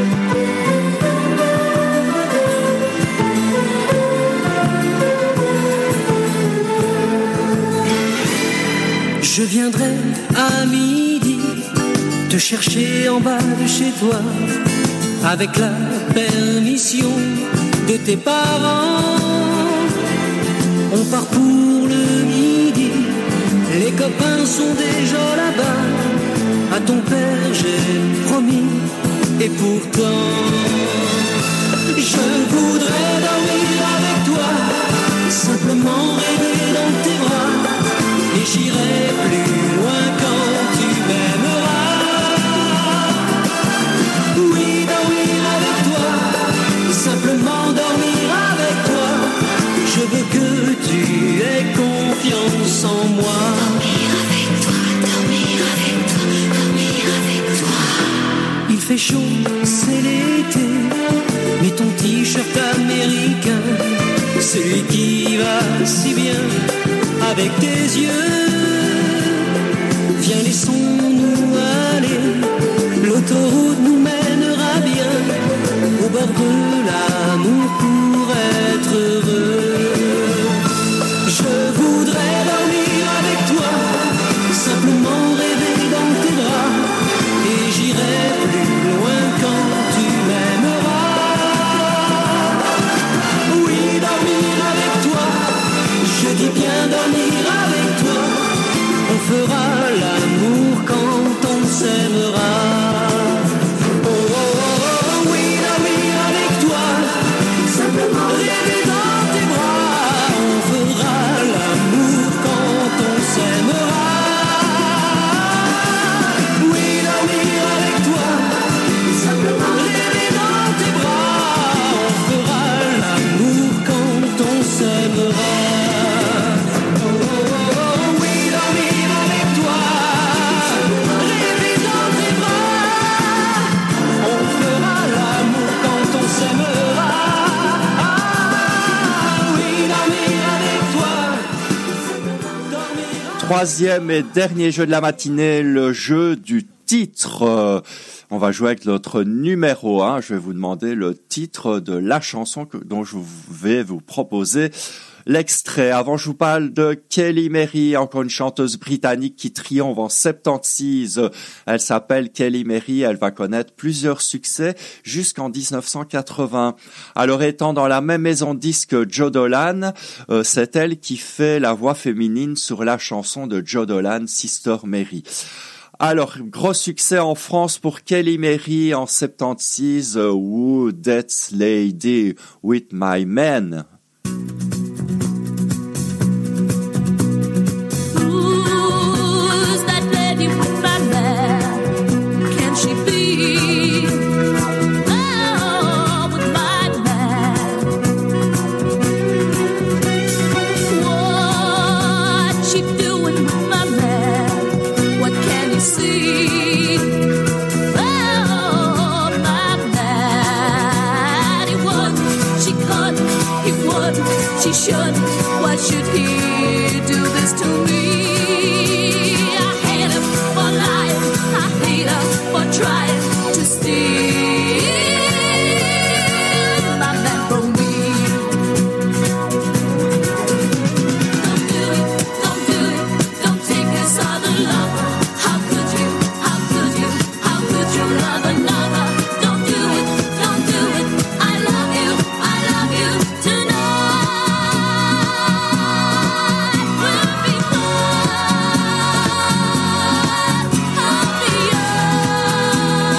Je viendrai à midi te chercher en bas de chez toi avec la permission de tes parents. On part pour le midi, les copains sont déjà là-bas. À ton père j'ai promis, et pourtant je voudrais dormir avec toi, simplement rêver dans tes bras, et j'irai plus loin quand tu m'aimeras. Oui, dormir avec toi, simplement dormir avec toi. Je veux que tu aies confiance en moi. Dormir avec toi, dormir avec toi. Il fait chaud, c'est l'été, mais ton t-shirt américain, celui qui va si bien avec tes yeux. Viens, laissons-nous aller, l'autoroute nous mènera bien au bord de l'amour pour être heureux. Je voudrais dormir avec toi, simplement rêver dans tes bras, et j'irai plus loin quand tu m'aimeras. Oui, dormir avec toi, je dis bien dormir avec toi, on fera l'amour quand on s'aimera. Oh, oh, oh, oui, dormir avec toi, simplement rêver dans tes bras, on fera l'amour quand on s'aimera. Oui, dormir avec toi, simplement rêver dans tes bras, on fera l'amour quand on s'aimera. Oh, oh, oh, oui, dormir avec toi, rêver dans tes bras, on fera l'amour quand on s'aimera. Ah, oui, dormir avec toi, dormir. Troisième et dernier jeu de la matinée, le jeu du titre. On va jouer avec notre numéro 1. Je vais vous demander le titre de la chanson dont je vais vous proposer l'extrait. Avant, je vous parle de Kelly Mary, encore une chanteuse britannique qui triomphe en 76. Elle s'appelle Kelly Mary. Elle va connaître plusieurs succès jusqu'en 1980. Alors, étant dans la même maison de disques que Joe Dolan, c'est elle qui fait la voix féminine sur la chanson de Joe Dolan, Sister Mary. Alors, gros succès en France pour Kelly Mary en 76, Who That Lady With My Man. Who's that lady with my man? Can she be? Oh, with my man. What she doing with my man? What can you see? Oh, my man. He would, she could, he would, she should. Why should he do this to me? I hate him for lying, I hate her for trying to steal my man from me. Don't do it, don't do it, don't take this other lover. How could you, how could you, how could you love another? Don't do it, don't do it, I love you tonight. We'll be fine, I'll be yours.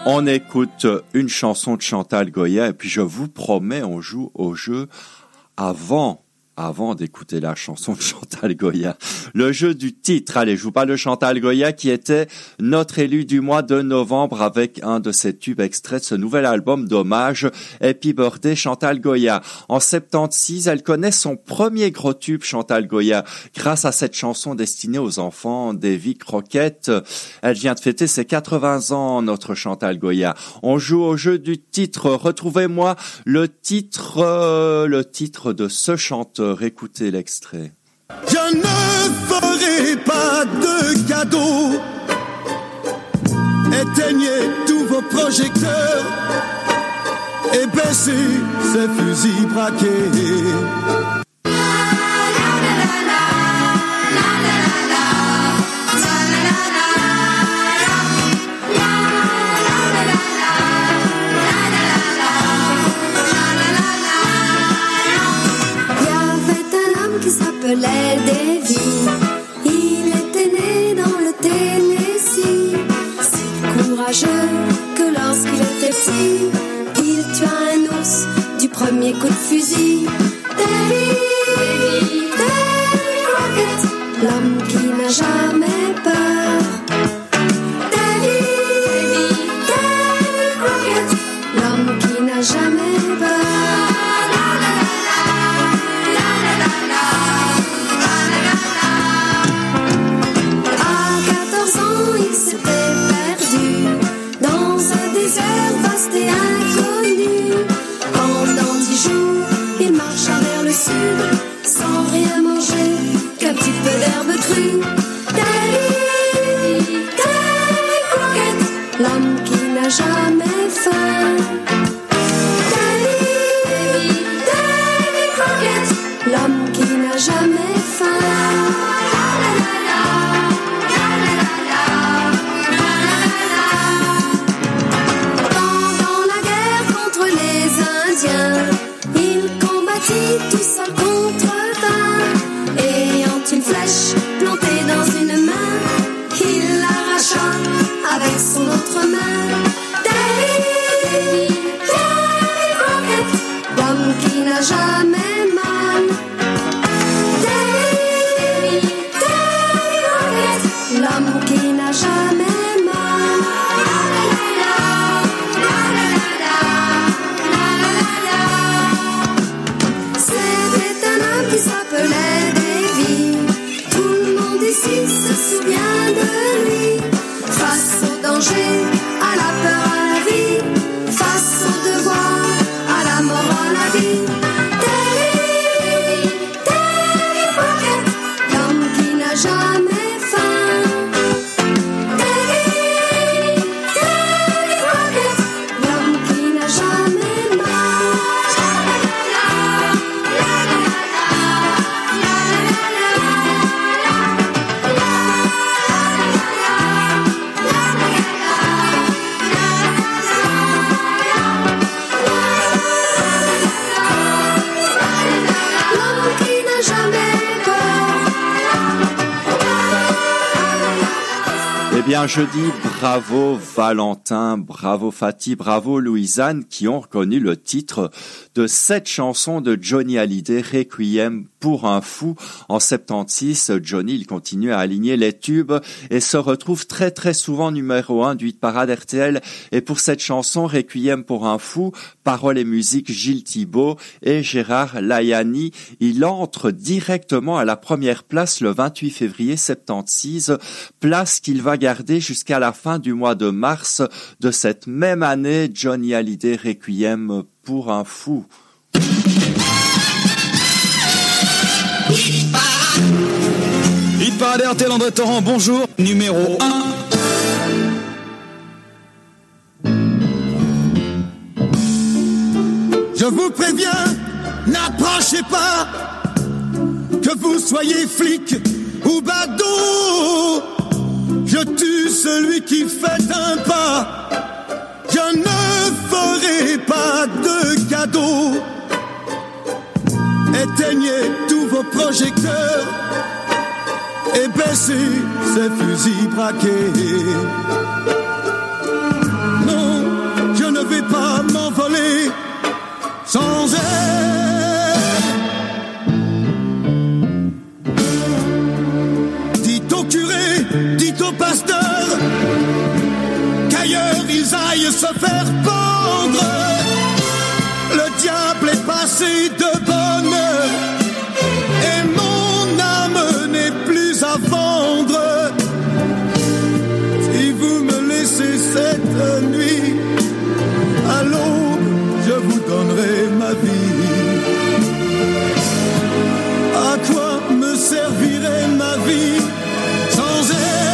On écoute une chanson de Chantal Goya et puis je vous promets, on joue au jeu avant d'écouter la chanson de Chantal Goya. Le jeu du titre, allez, je vous parle de Chantal Goya qui était notre élue du mois de novembre avec un de ses tubes extraits de ce nouvel album d'hommage, Happy Birthday Chantal Goya. En 76, elle connaît son premier gros tube, Chantal Goya, grâce à cette chanson destinée aux enfants d'Evie Croquette. Elle vient de fêter ses 80 ans, notre Chantal Goya. On joue au jeu du titre. Retrouvez-moi le titre de ce chanteur. Écoutez l'extrait. Je ne ferai pas de cadeaux. Éteignez tous vos projecteurs et baissez ces fusils braqués. Davy, il était né dans le Tennessee, si courageux que lorsqu'il était petit, il tua un ours du premier coup de fusil. Davy Crockett, l'homme qui n'a jamais peur. Davy Crockett, l'homme qui n'a jamais peur. Vaste et inconnu. Pendant 10 jours, il marcha vers le sud, sans rien manger qu'un petit peu d'herbe crue. Davy Crockett, l'homme qui n'a jamais faim. Davy Crockett, l'homme qui n'a jamais faim. Il combattit tout seul contre 20, ayant une flèche plantée dans une main, il l'arracha avec son autre main. Davy Crockett, l'homme qui n'a jamais mal. Davy Crockett, l'homme qui n'a jamais mal. Qui s'appelait Davy, tout le monde ici se souvient de lui. Face au danger, à la peur, à la vie, face au devoir, à la mort, à la vie. Davy Crockett, l'homme qui n'a jamais faim. Davy Crockett, l'homme qui n'a jamais mal. Eh bien, je dis bravo Valentin, bravo Fatih, bravo Louisanne qui ont reconnu le titre de cette chanson de Johnny Hallyday, Requiem pour un fou. En 76, Johnny, il continue à aligner les tubes et se retrouve très très souvent numéro 1 du hit parade RTL. Et pour cette chanson, Requiem pour un fou, paroles et musique Gilles Thibault et Gérard Layani, il entre directement à la première place le 28 février 76, place qu'il va garder jusqu'à la fin du mois de mars de cette même année. Johnny Hallyday, Requiem pour un fou. Hit parade RTL, André Torrent, bonjour, numéro 1. Je vous préviens, n'approchez pas, que vous soyez flic ou badaud. Je tue celui qui fait un pas. Je ne ferai pas de cadeaux. Éteignez tous vos projecteurs et baissez ces fusils braqués. Non, faire pendre. Le diable est passé de bonne heure et mon âme n'est plus à vendre. Si vous me laissez cette nuit, à l'aube, je vous donnerai ma vie. À quoi me servirait ma vie sans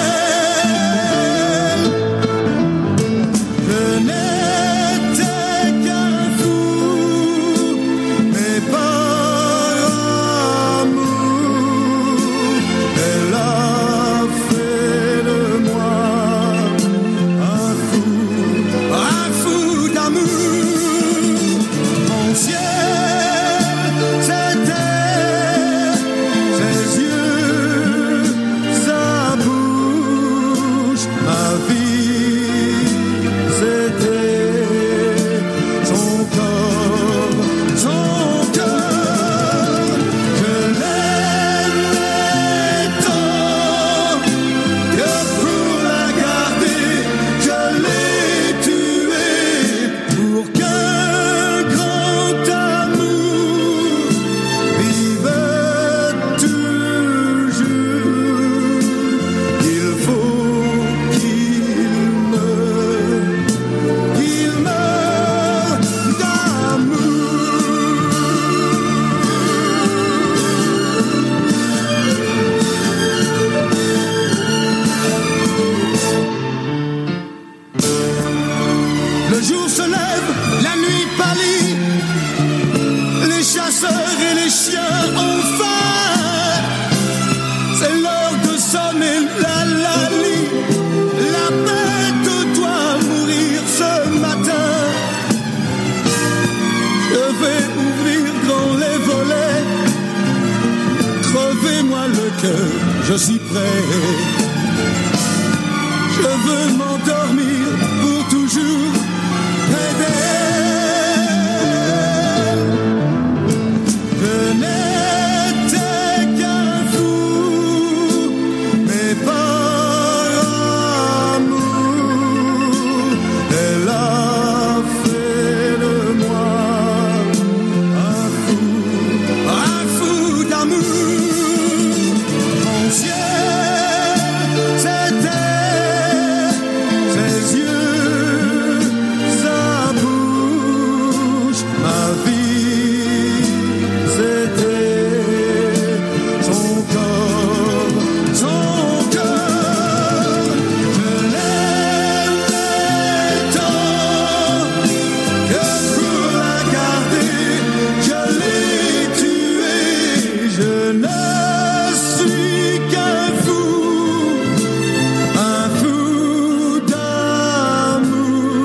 elle? Je n'étais qu'un fou, mais par amour, elle a fait de moi un fou d'amour. Mon ciel, c'était ses yeux, sa bouche, ma vie, c'était son corps, son cœur. Je l'aimais tant que pour la garder, je l'ai tuée pour qu'un grand amour vive toujours. Il faut qu'il meure d'amour. Le jour se lève, la nuit pâlit, les chasseurs et les chiens ont faim. C'est l'heure de sonner la lali, la bête doit mourir ce matin. Je vais ouvrir grand les volets, crevez-moi le cœur, je suis prêt. Je veux m'endormir pour toujours près d'elle. Je n'étais qu'un fou, mais par amour, elle a fait de moi un fou d'amour. Mon ciel, c'était ses yeux, sa bouche, ma vie, c'était son corps, son cœur. Je l'aimais tant que pour la garder, je l'ai tuée. Je ne suis qu'un fou d'amour,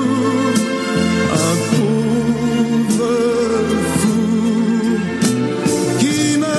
un pauvre fou qui meurt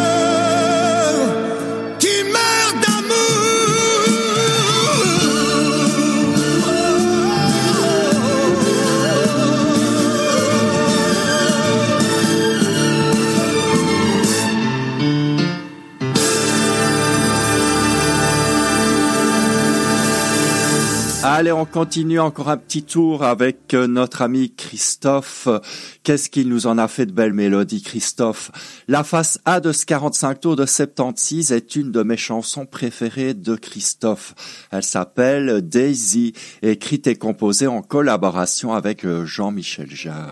Allez, on continue encore un petit tour avec notre ami Christophe. Qu'est-ce qu'il nous en a fait de belles mélodies, Christophe? La face A de ce 45 tours de 76 est une de mes chansons préférées de Christophe. Elle s'appelle Daisy, écrite et composée en collaboration avec Jean-Michel Jarre.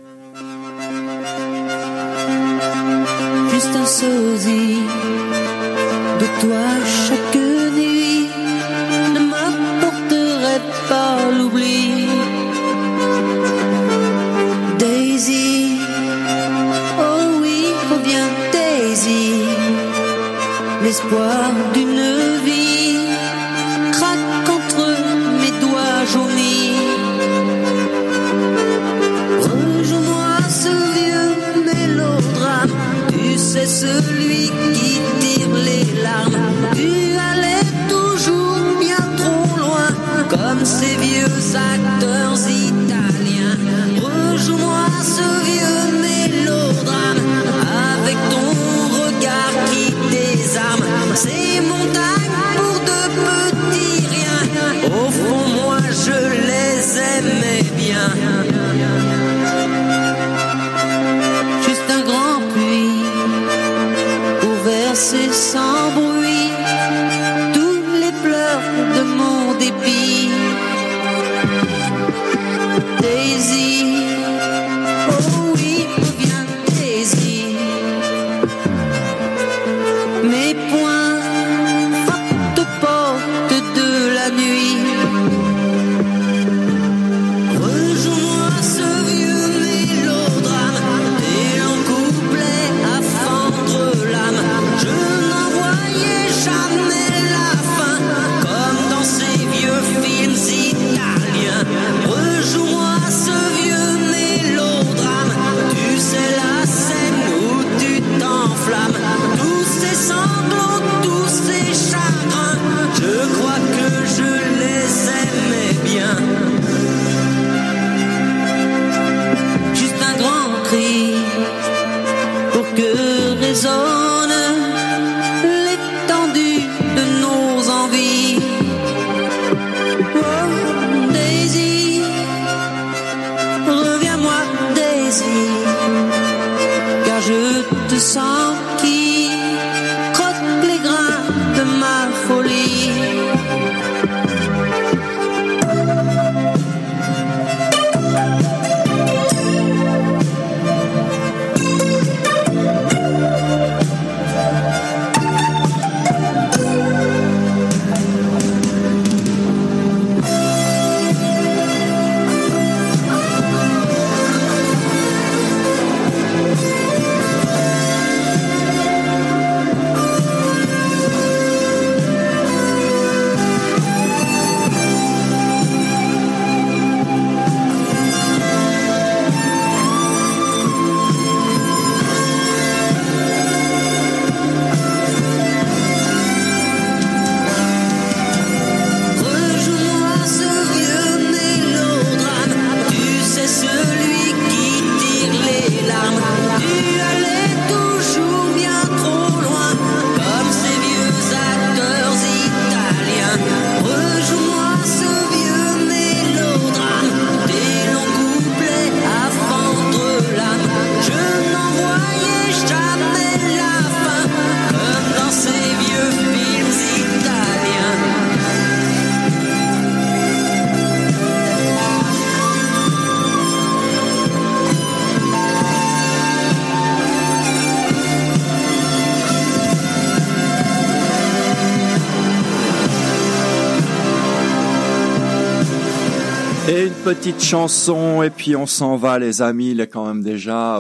Juste un sosie de toi chaque nuit ne m'apporterait pas l'oubli. Daisy, oh oui, reviens Daisy, l'espoir d'une vie craque entre mes doigts jaunis. Rejoins-moi ce vieux mélodrame, tu sais celui qui tire les larmes. Tu allais toujours bien trop loin, comme ces vieux acteurs italiens. Rejoins-moi ce vieux mélodrame, avec ton regard qui désarme. C'est mon Daisy. Oh oui, reviens Daisy. Mes poings frappent aux portes de la nuit. Rejoins-moi ce vieux mélodrame, des longs couplets à fendre l'âme. Je n'en voyais jamais la fin, comme dans ces vieux films italiens. Rejoins-moi ce vieux mélodrame, tu sais la scène où tu t'enflammes. Tous ces sanglots, tous ces chagrins, je crois que je les aimais bien. Juste un grand cri pour que résonne l'étendue de nos envies. Oh, Daisy, reviens-moi Daisy, car je te sens qui croque les grains de ma folie. Rejoins-moi ce vieux mélodrame, tu sais celui qui tire les larmes. Tu allais toujours bien trop loin, comme ces vieux acteurs italiens. Rejoins-moi ce vieux mélodrame, des longs couplets à fendre l'âme. Je n'en voyais jamais la fin, comme dans ces vieux films italiens. Et une petite chanson, et puis on s'en va, les amis. Il est quand même déjà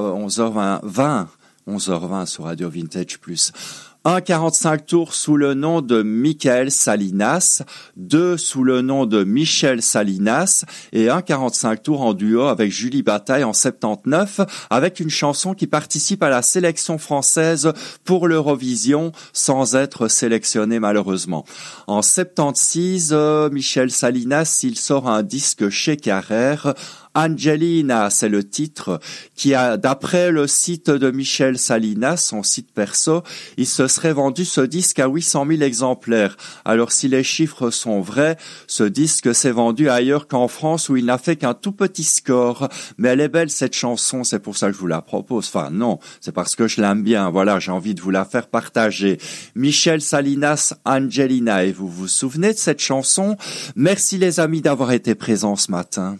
11h20 sur Radio Vintage Plus. 1,45 tours sous le nom de Michael Salinas, 2 sous le nom de Michel Salinas, et 1,45 tours en duo avec Julie Bataille en 79, avec une chanson qui participe à la sélection française pour l'Eurovision, sans être sélectionnée malheureusement. En 76, Michel Salinas, il sort un disque chez Carrère. Angelina, c'est le titre qui a, d'après le site de Michel Salinas, son site perso, il se serait vendu ce disque à 800 000 exemplaires. Alors si les chiffres sont vrais, ce disque s'est vendu ailleurs qu'en France où il n'a fait qu'un tout petit score. Mais elle est belle cette chanson, c'est pour ça que je vous la propose. Enfin non, c'est parce que je l'aime bien. Voilà, j'ai envie de vous la faire partager. Michel Salinas, Angelina, et vous vous souvenez de cette chanson? Merci les amis d'avoir été présents ce matin.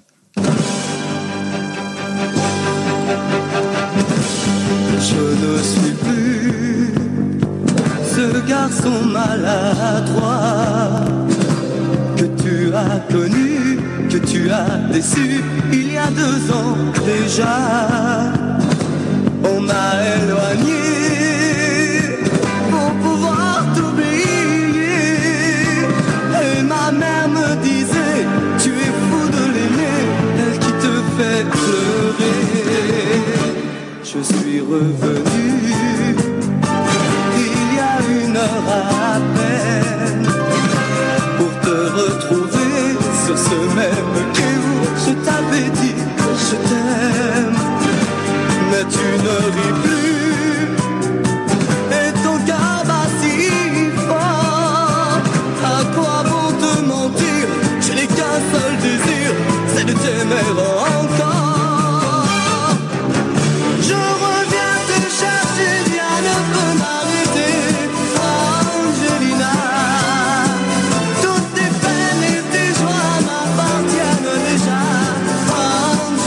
Je ne suis plus ce garçon maladroit que tu as connu, que tu as déçu il y a 2 ans déjà. On m'a éloigné pour pouvoir t'oublier. Et ma mère me disait, tu es fou de l'aimer, elle qui te fait pleurer. Je suis revenu il y a 1 heure à peine pour te retrouver sur ce même quai où je t'avais dit que je t'aime. Mais tu ne ris plus et ton cœur bat si fort. À quoi bon te mentir? Je n'ai qu'un seul désir, c'est de t'aimer encore. Je reviens te chercher, rien ne peut m'arrêter, Angelina. Toutes tes peines et tes joies m'appartiennent déjà,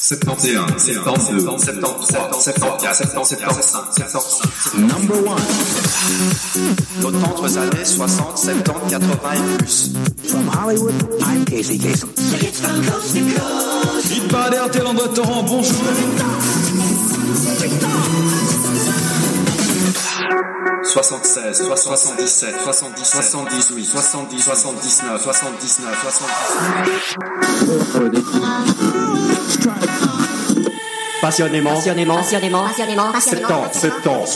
71, 72, 73, 74, 75, 75. Number one. Nos tendres années 60, 70, 80 et plus. From Hollywood, I'm Casey Kasem. Il paraît RTL André Torrent, bonjour. 76, 77, 77, 78, 70, 79, 79, 79. Passionnément. 70.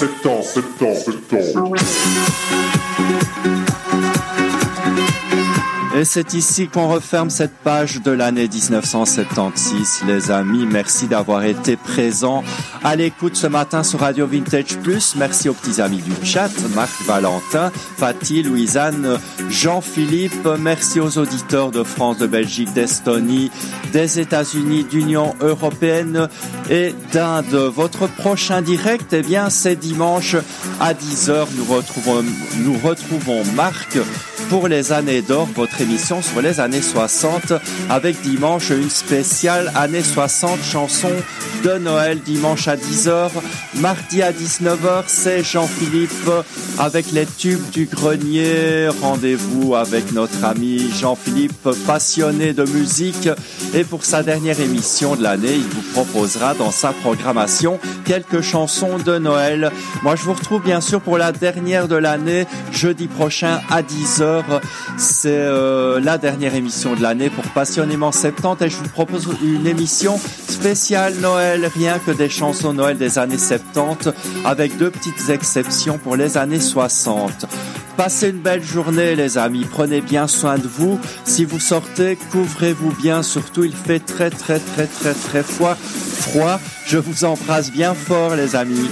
Et c'est ici qu'on referme cette page de l'année 1976. Les amis, merci d'avoir été présents à l'écoute ce matin sur Radio Vintage Plus. Merci aux petits amis du chat, Marc, Valentin, Fatih, Louisanne, Jean-Philippe. Merci aux auditeurs de France, de Belgique, d'Estonie, des États-Unis, d'Union européenne et d'Inde. Votre prochain direct, eh bien, c'est dimanche à 10h. Nous retrouvons Marc pour les années d'or, votre émission sur les années 60, avec dimanche une spéciale années 60, chansons de Noël, dimanche à 10h. Mardi à 19h, c'est Jean-Philippe avec les tubes du grenier. Rendez-vous avec notre ami Jean-Philippe, passionné de musique. Et pour sa dernière émission de l'année, il vous proposera dans sa programmation quelques chansons de Noël. Moi, je vous retrouve bien sûr pour la dernière de l'année, jeudi prochain à 10h. C'est la dernière émission de l'année pour Passionnément 70 et je vous propose une émission spéciale Noël, rien que des chansons Noël des années 70 avec deux petites exceptions pour les années 60. Passez une belle journée les amis, prenez bien soin de vous. Si vous sortez, couvrez-vous bien, surtout il fait très froid. Je vous embrasse bien fort les amis.